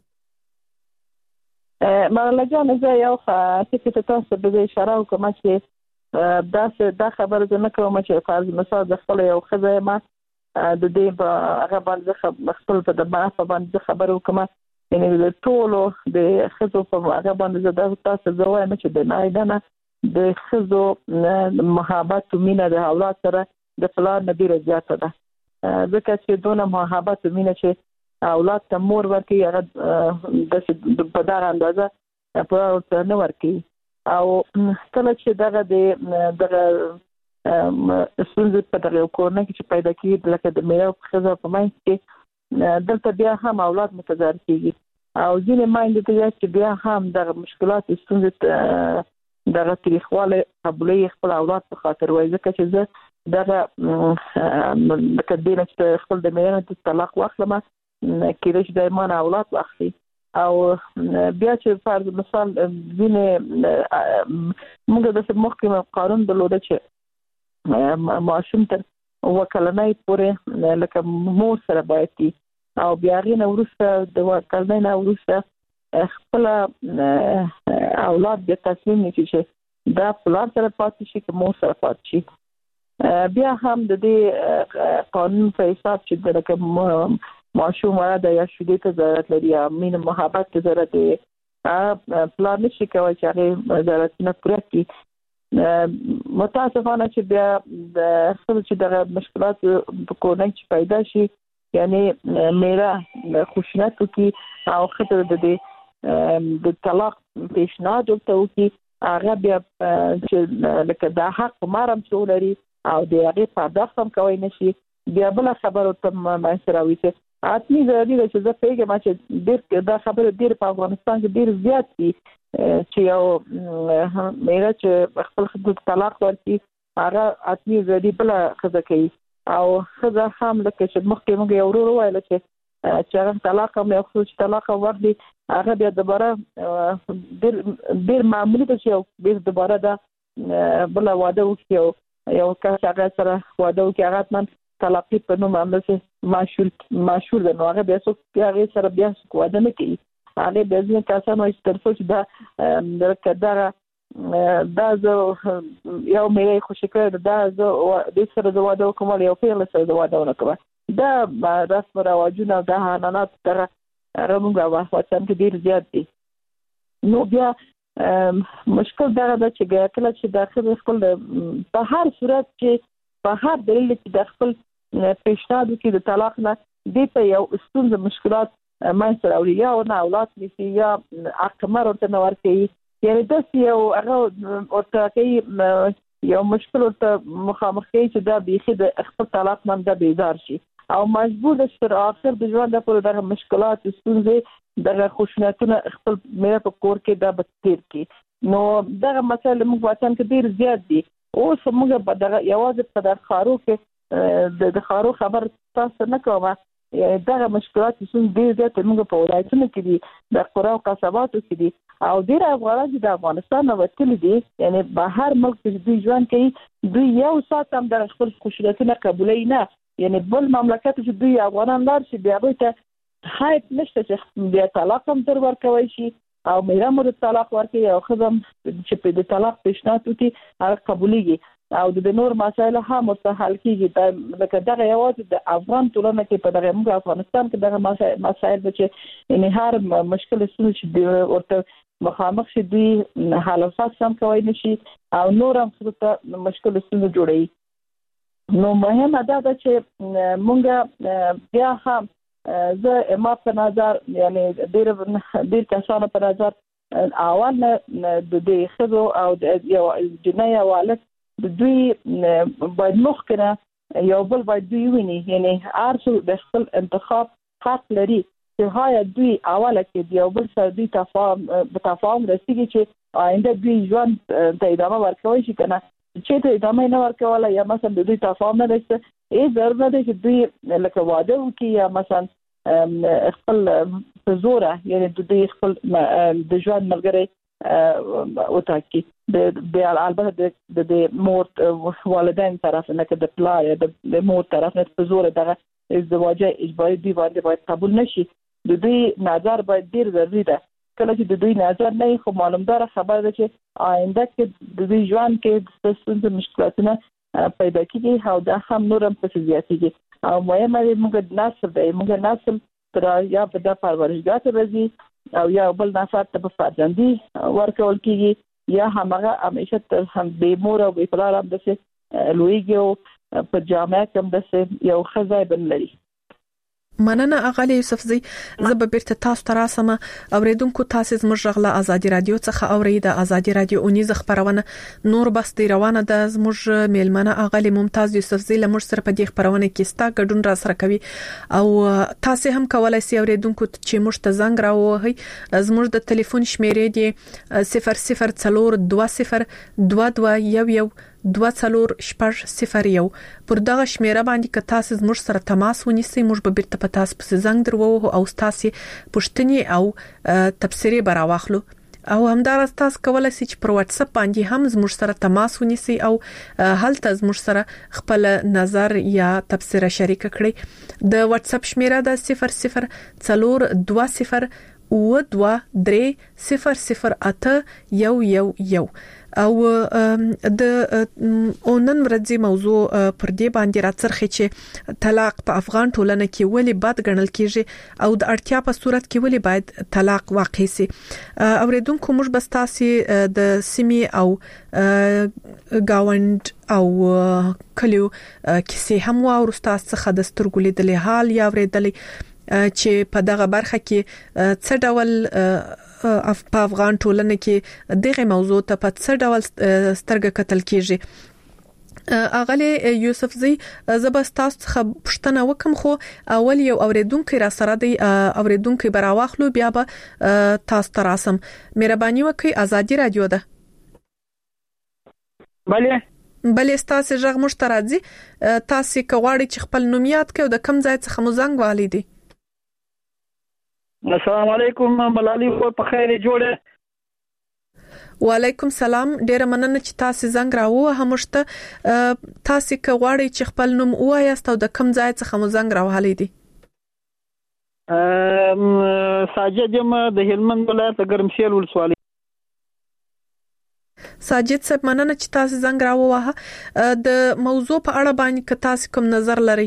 مرله جان زه یو څه تاسو به اشاره وکم چې دا دا خبره نه کوم چې فرض مثال د خپل یو خزه ما د دې په هغه باندې خپل په د باندې باندې خبرو کوم، یعنی د ټولو د خزو په هغه باندې د تاسو زوایم چې د نایدنه د خزو محبت او مینه د اولاد سره د پلان نه ډیره زیاته ده، ځکه چې دونه محبت او مینه چې اولاد ته مور ورکي هغه د په دغه اندازه په نه ورکي. او کله چې دغه د دغه ستونزې په دغه کورنۍ کې چې پیدا کیږي لکه د میړه خزه په منځ کې دلته بیا هم اولاد متضرر کیږي او ځینې مایندې ته چې بیا هم دغه مشکلات ستونزې دغه تاریخواله قبولي خپل اولاد په خاطر وایي، ځکه چې زه دغه لکه دینه چې خپل د میړه د طلاق واخلم کېدای شي د ایمان اولاد واخلي او بیا چې فرض مثال ځینې موږ د محکمه قانون درلوده چې معاشوم تر وکلنۍ پورې لکه مور سره باید دي او بیا غینه وروسته د وکلنۍ نه وروسته خپل اولاد د تصمیم نیسي چې دا پلار سره پاتې شي که مور سره پاتې شي. بیا هم د دې قانون په حساب چې لکه معاشوم وراده یا شدې ته ضرورت لري یا مینه محبت ته ضرورت لري پلار نشي کولی چې هغې ضرورتونه پوره کړي. متاسفانه چې بیا د خپل چې دغه مشکلات په کورنۍ چې پیدا شي یعنی میړه خشونت وکړي او ښځه د دې د طلاق پیشنهاد ورته وکړي، هغه بیا چې لکه دا حق په مارم چې ولري او د هغې پرداخت هم کوی نشي، بیا بله خبره ورته منځته راوړي چې حتمي ضروري ده چې زه پوهېږم چې ډېر دا خبره ډېر په افغانستان کې ډېر زیات دي چې یو میړه چې خپل ښځې ته طلاق ورکړي هغه حتمي ضروري بله ښځه کوي او ښځه هم لکه چې مخکې موږ یو ورور وویله چې چې هغه طلاق هم یو ښځه چې طلاق هم ورکړي هغه بیا دوباره ډېر ډېر معمولي ده چې یو بېرته دوباره دا بله واده وکړي او یو کس هغه سره واده وکړي هغه حتما طلاقي په نوم همداسې ماشور ماشور ده، نو هغه بیا څوک هغې سره بیا څوک واده نه کوي، هغې بیا ځینې کسان وایي چې تر څو چې دا لکه دغه دا زه یو میړه یې خوشي کړی ده دا زه دې سره زه واده وکړم ولی یو پېغله سره زه واده ونه کړم، دا رسم رواجونه او دا عنعنات دغه هغه موږ افغانستان کې ډېر زیات دي. نو بیا مشکل دغه ده چې کله چې دا ښځه خپل په هر صورت چې په هر دلیل چې د خپل پیشنهاد وکړي د طلاق نه دې ته یو ستونزه مشکلات منځته راوړي، یا ورنه اولاد نیسي یا عقمر ورته نه ورکوي، یعنې داسې یو هغه ورته کوي یو مشکل ورته مخامخ کوي چې دا بیخي د خپل طلاق نه دا بیزار شي او مجبور ده چې تر آخر د ژوند پورې دغه مشکلات ستونزې دغه خشونتونه خپل میړه په کور کې دا به تېر کړي. نو دغه مسایل موږ په وطن کې ډېر زیات دي. اوس موږ په دغه یوازې په دغه ښارو کې د ښارو خبر تاسو نه کوم، دغه مشکلات څنګه ډېر زیات موږ په ولایتونو کې دي د قرا او قصباتو کې دي او ډېر افغانان چې د افغانستان نه وتلي دي یعنی بهر ملک کې دوی ژوند کوي دوی یو ساعت هم د خپل خشونتونه قبولوي نه، یعنی بل مملکت چې دوی افغانان لار شي بیا به ته حق نشته چې بیا طلاق هم تر ورکوي شي او میرا مور طلاق ورکوي او خدام چې په د طلاق پیشنهاد وکړي هغه قبوليږي او د نور مسایل هم مستحل کیږي. لکه دغه یوازې د افغان ټولنه کې په دغه موږ افغانستان کې دغه مسایل چې یعنی هر مشکل ستونزه چې ورته مخامخ شي دوی حلفات هم کوي نشي او نور هم څه مشکل ستونزه جوړي. نو مهمه ده چې مونږ بیا هم زه ما په نظر یعنی ډېر ډېر کسانو په نظر اول د دې خزو او د یو جنایي والد دوی باید مخکنه یو بل باید دوی ویني یعنی ارسو د خپل انتخاب حق لري چې هاي دوی اوله کې یو بل سره دوی تفاهم تفاهم رسیږي چې آینده دوی ژوند ته ادامه ورکوي شي کنه چې ته ادامه نه ورکوله یا مثلا دوی تفاهم نه لري ای ضرورت دی چې دوی لکه واده وکړي یا مثلا خپل زوره یعنی دوی خپل د ژوند ملګری او تاکي د البته د مور والدین طرف نه کې د پلار یا د مور طرف نه په زور دغه ازدواج اجباري دی باندې باید قبول نشي د دوی نظر باید ډیر ضروري ده کله چې د دوی نظر نه خو معلومدار خبره ده چې آینده کې د دوی ژوند کې د ستونزې مشکلاتونه پیدا کیږي او دا هم نورم په زیاتېږي او مهمه ده موږ نسل دی موږ نسل تر یا په د پرورشګاه ته راځي او یا بل نفر ته په فرزندي ورکول کیږي یا هغه همیشه تر هم به مور او به پلار هم د لویګو په جامعه کې د یو خزای بن لري. مننه اغلی یوسفزی زب بیرته تاسو ته راسم اوریدونکو تاسو زموږ غلا ازادي رادیو څخه اورید ازادي رادیو اونیز خبرونه نور بس دی روانه د زموږ میلمنه اغلی ممتاز یوسفزی لمر سره په دې خبرونه کې ستا ګډون را سره کوي او تاسو هم کولای شئ اوریدونکو چې موږ ته زنګ راوهي زموږ د ټلیفون شمیرې دی صفر صفر څلور دوه صفر دوه دوه یو یو دوه څلور شپږ صفر یو پر دغه شمیره باندې که تاسو زموږ سره تماس ونیسئ موږ به بیرته په تاسو په زنګ درو او تاسو پوښتنې او تبصرې براواخلو او همدارس تاسو کولای شئ چې پر واتس اپ باندې هم زموږ سره تماس ونیسئ او هلته زموږ سره خپل نظر یا تبصره شریک کړئ د واتس اپ شمیره د صفر صفر څلور دوه صفر او دوه درې صفر صفر اته یو یو یو او د اونن ورځي موضوع پر دې باندې راڅرخي چې طلاق په افغان ټولنه کې ولې بد ګڼل کیږي او د اړتیا په صورت کې ولې باید طلاق واقع شي اوریدونکو موږ بس تاسو د سیمي او گاوند او کلیو کیسې هم ورسته څخه د سترګو لیدلې حال یا ورېدلې چې په دغه برخه کې څه ډول په افغان ټولنه کې دغه موضوع ته په څه ډول سترګه کتل کیږي اغلی یوسفزی زبستاس څخه پښتنه وکم خو اول یو اوریدونکو را سره دی اوریدونکو براواخلو بیا به تاسو ته راسم مهرباني وکړئ ازادي رادیو ده bale بلې تاسو ژغ مشترکزي تاسو کواړي چې خپل نوم یاد کړئ د کم ځای څخه مزنګ والی دی السلام علیکم ملالي په خیر جوړه وعلیکم سلام ډیر مننه چې تاسو زنګ راوه همشته تاسو کواړی چې خپل نوم وایاست او د کم ځای څخه مو زنګ راوهلی دي ام ساجد یم د هلمند ولایت ګرمسیل ولسوالۍ ساجد صاحب مننه چې تاسو زنګ راوه د موضوع په اړه باندې که تاسو کوم نظر لرئ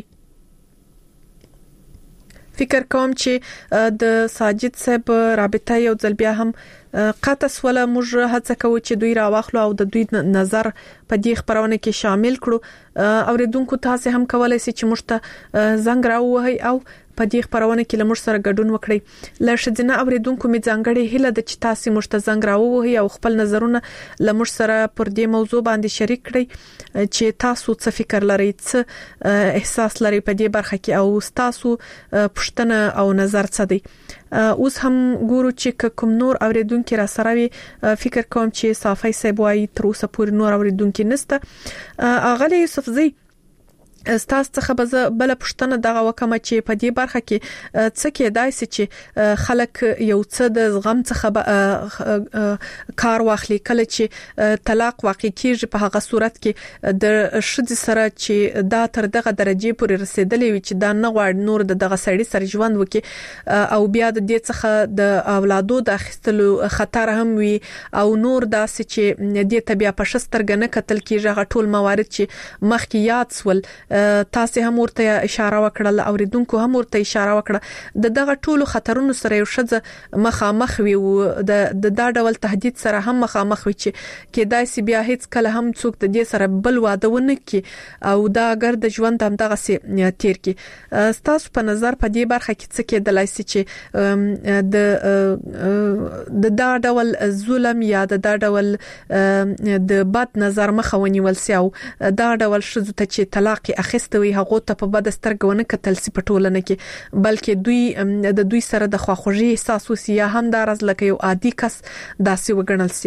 فکر کوم چې د ساجد صاحب رابطه یو ځل بیا هم قطع سوله موږ هڅه کوو چې دوی راوخلو او د دوی نظر په دې خبرونه کې شامل کړو اوریدونکو تاسو هم کولای شئ چې موږ ته زنګ راوهي او په دې خبرونه کې لمر سره ګډون وکړي لښدنه اوریدونکو می ځانګړي هله د چې تاسو موږ ته زنګ راوهي او خپل نظرونه لمر سره پر دې موضوع باندې شریک کړئ چې تاسو څه فکر لرئ څه احساس لرئ په دې برخه کې او تاسو پښتنه او نظر څه دی اوس هم ګورو چې کوم نور اوریدونکو را سره وي فکر کوم چې صافي سبوي تر اوسه پورې نور اوریدونکو نسته اغلی یوسفزی استاس څخه بل پښتنه دغه وکمه چې په دې برخه کې څه کېدای شي چې خلک یو څه د زغم څخه کار واخلي کله چې طلاق واقع کیږي په هغه صورت کې د شذ سره چې دا تر دغه درجه پورې رسیدلې وي چې دا نه غواړي نور دغه سړی سره ژوند وکړي او بیا د دې څخه د اولادو د اخیستلو خطر هم وي او نور داسې چې د طبيعه په شسترګ نه کتل کیږي غټول موارد چې مخکې یاد سول تاسو هم ورته اشاره وکړه اوریدونکو هم ورته اشاره وکړه د دغه ټولو خطرونو سره یو شذ مخامخ وي او د دا ډول تهدید سره هم مخامخ وي چې کېدای شي بیا هیڅ کله هم څوک د دې سره بل واده ونه کړي او دا اگر د ژوند هم دغه سي تیر کړي تاسو په نظر په دې برخه کې څه کېدلای شي چې د د دا ډول ظلم یا د دا ډول د بد نظر مخاوني ولسي او دا ډول شذ ته چې طلاق اخیستوي هغه ته په بد سترګونه کتل سي پټولنه کې بلکې دوی د دوی سره د خواخوږي احساس وسي یا هم د راز لکه یو عادي کس داسې وګڼل سي.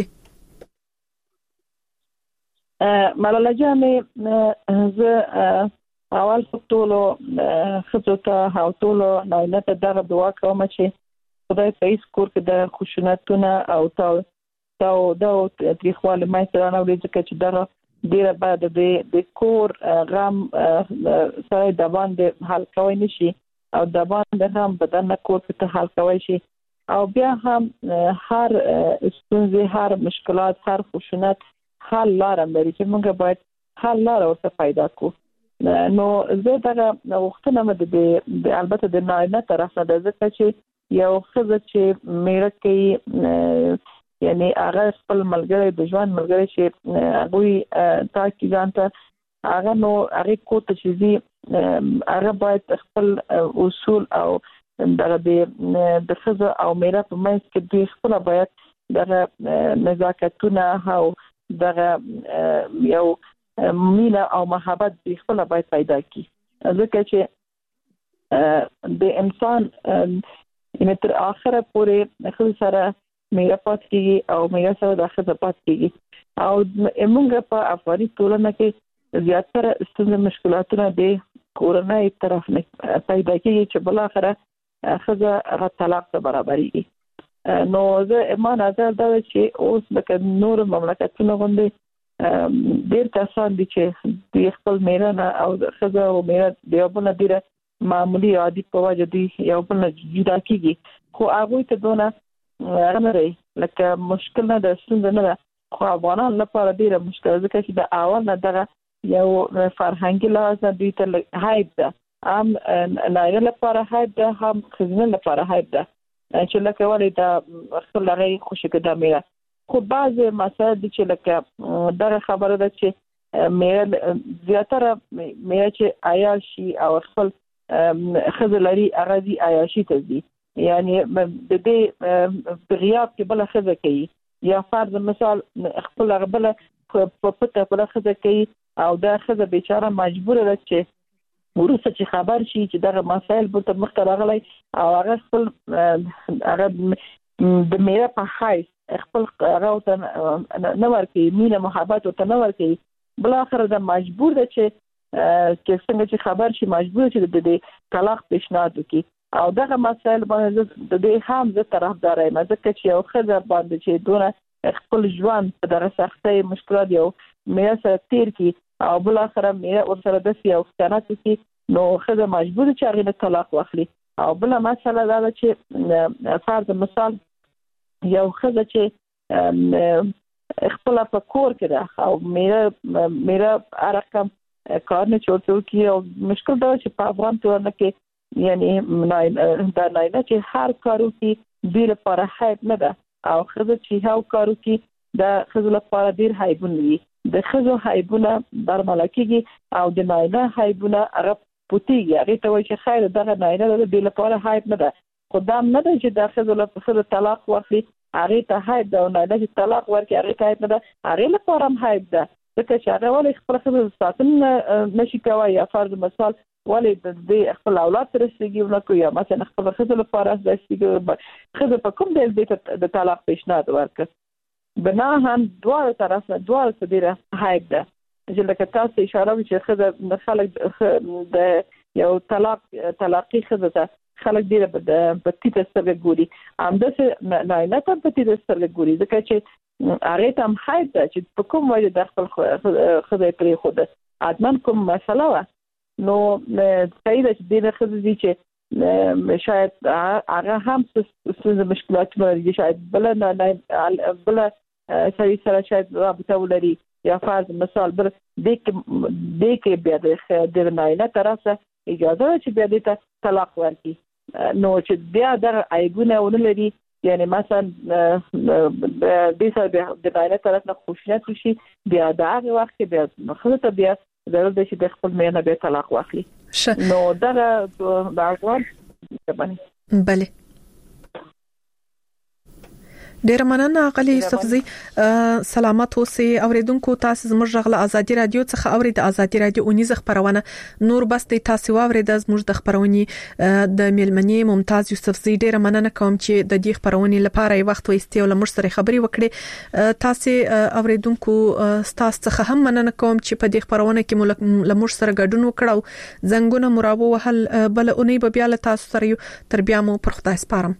ملاله جانې زه اول ټولو خصوصا هاوټولو نه ته دغه دعا کوم چې خدای په هیڅ کور کې د خوشناتونه او تاو تاو د تاریخوالي مې سره نه ورې چې دغه ډیره بعد د کور غم سره د باندې حل کوي نشي او د باندې هم بدن کور ته حل کوي شي او بیا هم هر ستونزې هر مشکلات هر خشونت حل لاره لري چې موږ باید حل لاره ورته پیدا کړو. نو زه دا وختونه مې د البته د نارینه طرف نه ځکه چې یو خزه چې میره کوي یعنی هغه خپل ملګری د ژوند ملګری چې هغه تاکي ځانته هغه نو هغه کوته چې زی هغه باید خپل اصول او دغه د خزه او میره په منځ کې دوی خپل باید دغه نزاکتونه او دغه یو مینه او محبت دوی خپل باید پیدا کړي ځکه چې د انسان یعنی تر اخره پورې خپل سره میرا پات کیږي او میرا سره د اخر پات کیږي او موږ په افغاني ټولنه کې زیاتره ستونزې مشکلاتونه د کورنۍ طرف نه پیدا کیږي چې بل اخره خزه طلاق ته برابرېږي. نو زه ایمان نظر دا چې اوس د نور مملکتونو باندې ډېر کسان دي چې د خپل میرا نه او خزه او میرا دیوبونه ډیره معمولی عادي په وجه دي یو بل جدا کیږي خو هغه ته دونه غنري لکه مشکل نه د ستونزې نه ده خو افغانان لپاره ډیره مشکل ځکه چې د اول نه دغه یو فرهنګي لحاظ دوی ته هایب ده هم نایره لپاره هایب ده هم خزینه لپاره هایب ده چې لکه ولې دا خپل لغې خوشی کده میره خو بعض مسائل دي چې لکه دغه خبره ده چې میره زیاتره میره چې عیاشي او خپل خزلري اغازي عیاشي ته دي یعنی د دې غیاب کې بل خزه کوي یا فرض مثال خپل غبل په پته بل خزه کوي او دا خزه بیچاره مجبور ده چې ورسره چې خبر شي چې دغه مسائل به تر مخ راغلي او هغه خپل هغه د میرا په حیث خپل هغه ته نه ورکي مینه محبت ته نه ورکي بل اخر دا مجبور ده چې چې څنګه چې خبر شي مجبور چې د طلاق پیشنهاد وکړي او دغه مسائل باندې د دې هم زه طرفدار یم ځکه چې یو خزه باندې چې دونه خپل ژوند په دغه سختۍ مشکلات یو مې سره تیر کی او بل اخر مې ورسره د سیاو ستنات کی نو خزه مجبور چې هغه طلاق واخلي او بل مسله دا چې فرض مثال یو خزه چې خپل په کور کې ده او مې مې رقم کار نه چورته کی او مشکل دا چې په افغان ټولنه کې یعنی دا نه چې هر کارو کې ډیر لپاره هایب نه ده او خزه چې هاو کارو کې د خزه لپاره ډیر هایبونه دي د خزه هایبونه برمل کېږي او د نایله هایبونه هغه پوتیږي هغه ته وایي چې خیر دغه نایله د ډیر لپاره هایب نه ده خدام نه ده چې د خزه لپاره طلاق واخلي هغه ته هایب ده او نایله چې طلاق ورکړي هغه ته هایب نه ده هغه لپاره هم هایب ده ځکه چې هغه ولې خپل خزه ساتنه نشي کوي یا فرض مثال ولې د خپل اولاد سره ستګي ونه کوي مثلا خپل خزه لپاره د ستګي خزه په کوم ډول د طلاق پیشنهاد ورکړي بنا هم دوه طرف نه دوه صدره هایب ده چې لکه تاسو اشاره وکړئ چې خزه خلک د یو طلاق طلاقي خزه ته خلک ډیر په تیته سره ګوري همداسې نه نه ته په تیته سره ګوري ځکه چې هغه ته هایب ده چې په کوم وجه د خپل خزه پرې خو ده ادمن کوم مسله و نو صحیح ده چې دغه خزه دي چې شاید هغه هم څه مشکلات لري شاید بل نه بل سړي سره شاید رابطه ولري یا فرض مثال بل د د کې بیا د نایله طرفه اجازه چې بیا د طلاق ورکړي نو چې بیا د ایګونه ونلري یعنی مثلا د سره د نایله طرف نه خوشیت شي بیا د هغه وخت بیا خزه بیا ضرور ده چې د خپل مینه به طلاق واخلي نو دا د افغان بله ډیر مننه غلی یوسفزی. سلامات اوسئ اوریدونکو. تاسو زموږ غږ ازادي رادیو څخه اوري د ازادي رادیو اونیز خبرونه نور بس د تاسو واورید از موږ د خبرونې د میلمنې ممتاز یوسفزی. ډیر مننه کوم چې د دې خبرونې لپاره وخت وایستي او لمر سره خبري وکړي. تاسو اوریدونکو تاسو څخه هم مننه کوم چې په دې خبرونه کې لمر سره ګډون وکړو. زنګونه مرابو وهل بل اونۍ به بیا له تاسو سره تر بیا مو پر خدای سپارم.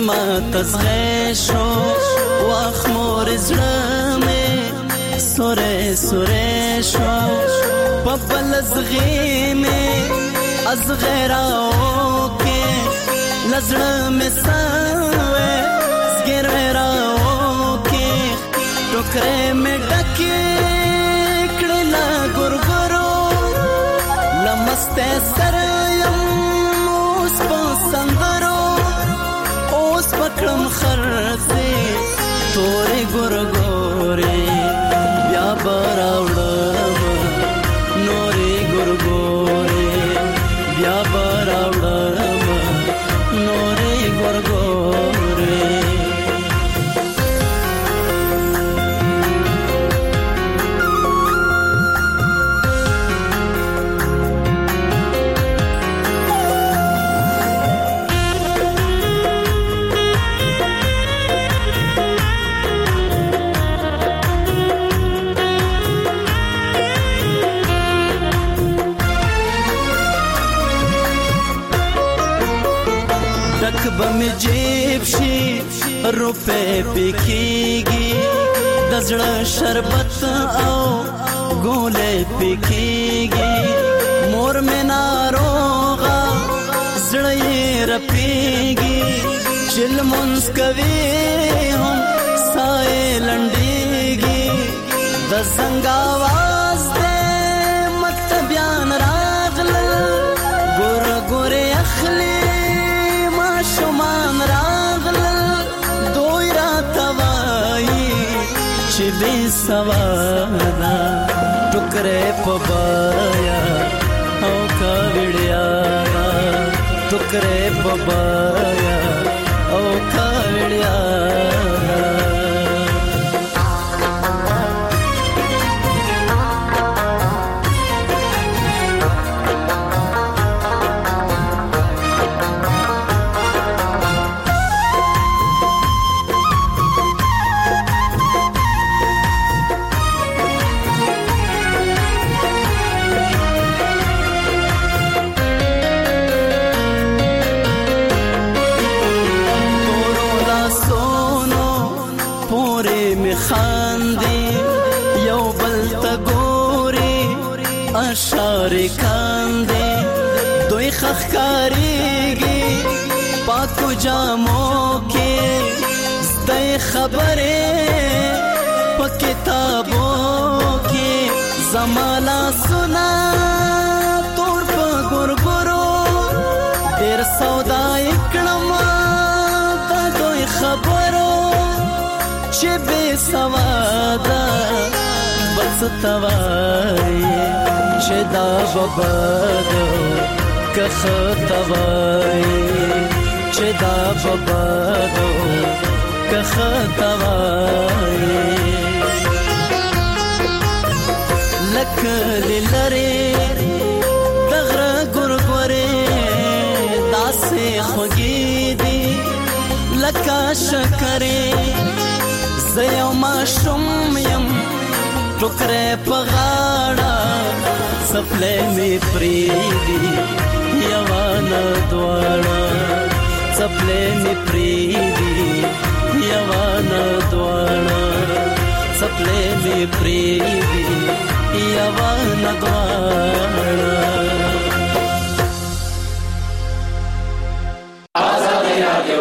ما تزغشو واخمور زلمه سوره سوره شو ببل زغیمه از غیراو که لزلمه سوه زگیراو که ټوکره مې ډکې کړې لا ګورګورو لمسته سره یم اوس په سندرو اوس پکړم خرڅې تورې ګورګورې بیا به راوړم نورې ګورګورې بیا به راوړم نورې ګورګورې بم جیب شي روپے پکېږي د زړه شربت او ګولې پکېږي مور مې ناروغه زړه یې رپېږي چې لمونځ کوي هم ساه لنډېږي د زنګ اواز دی مکتبیان راغلل ګوره ګورې اخلي شمان راغلل دوی را توایی چې بې سوادا ټوکرې په بایا او کاوړیا ټوکرې په بایا او کاوړیا اشاره کاندې دوی خخکاریږي پاکو جامو کې زده خبرې په کتابو کې زمالا سنا تور په ګورګورو ډېر سودا کړم د دوی خبرو چې بې سوادا بس توای چې دا ببادو کخ توای چې دا ببادو کخ توای لکه لری دغره ګورګورې داسې خوږې دي لکه شکرې زه یو ماشوم یم ټوکرې په غاړه سپلې مې پریدي یوانه دواړه سپلې مې پریدي یوانه دواړه سپلې مې پریدي یوانه دواړه آزادي رادیو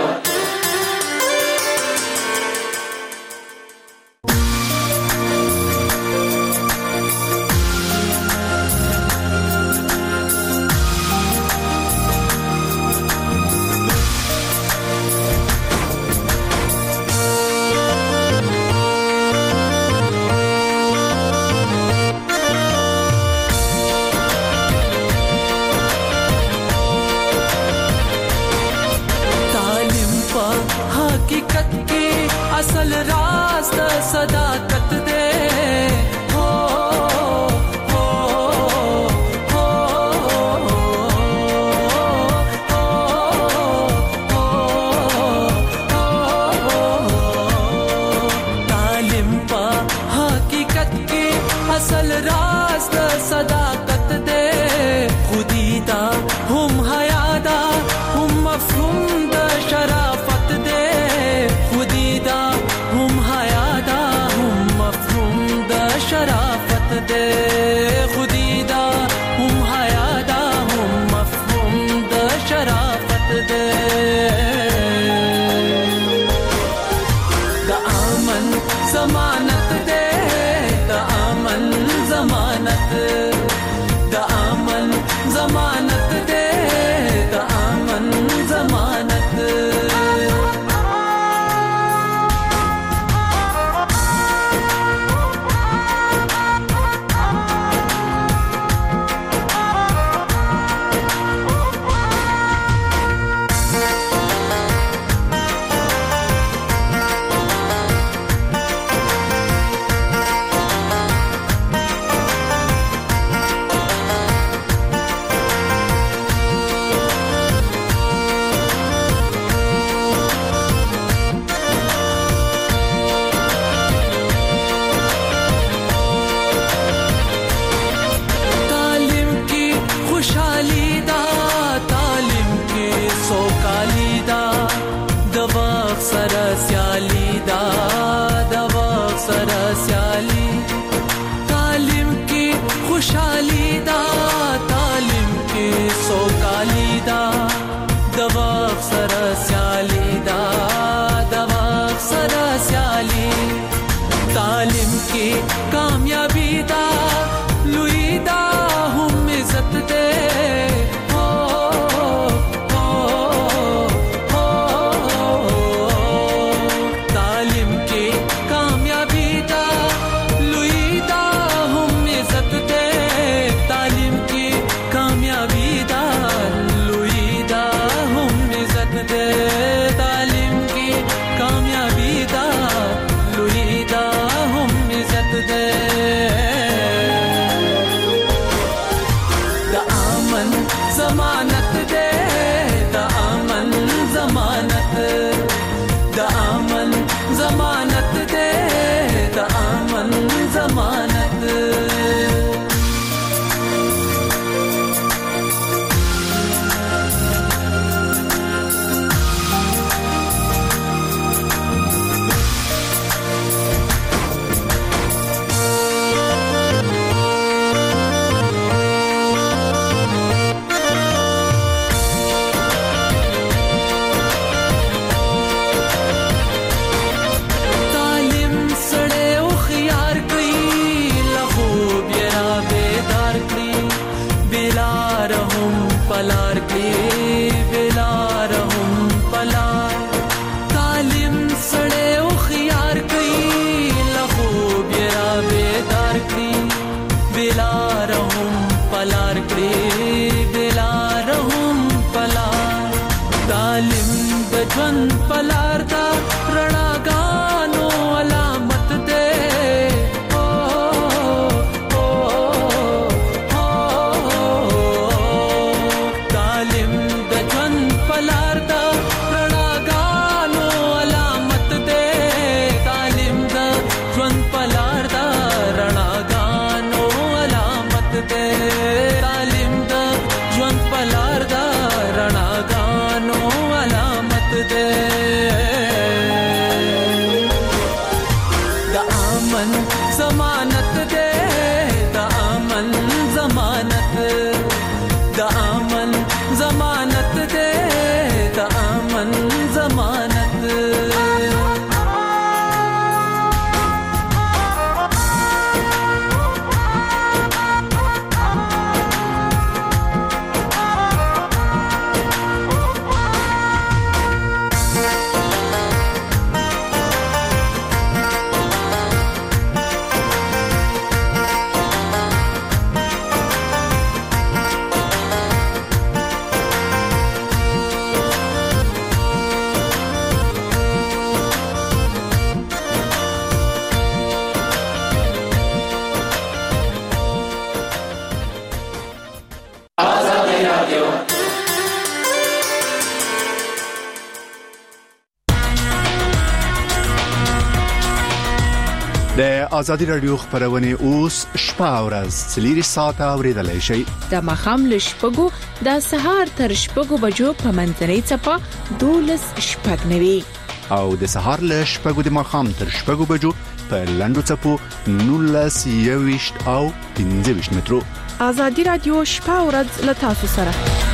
असल रास्त सदाकत दे हो हो हो तालिम पा हकीकत की असल रास्त सदाकत दे खुदीदा हम हयादा हम मफहूम द शराफत दे پلار دا رڼاګانو علامت دے او او او تعلیم د ژوند پلار دا رڼاګانو علامت دے تعلیم د ژوند پلار دا رڼاګانو علامت دے تعلیم د ژوند پلار دا رڼاګانو علامت دے د امن ضمانت دے د امن ضمانت د امن ضمانت دے د امن ضمانت د ازادي رادیو خبرونه اوس شپه او ورځ څلور ساعته اوریدلای شئ. د مخام له شپږو د سهار تر شپږو بجو په منځنۍ چپه دولس شپږ نوي او د سهار له شپږو د مخام تر شپږو بجو په لندو چپو نولس یويشت او پنځه ویشت مترو. ازادي رادیو شپه او ورځ له تاسو سره.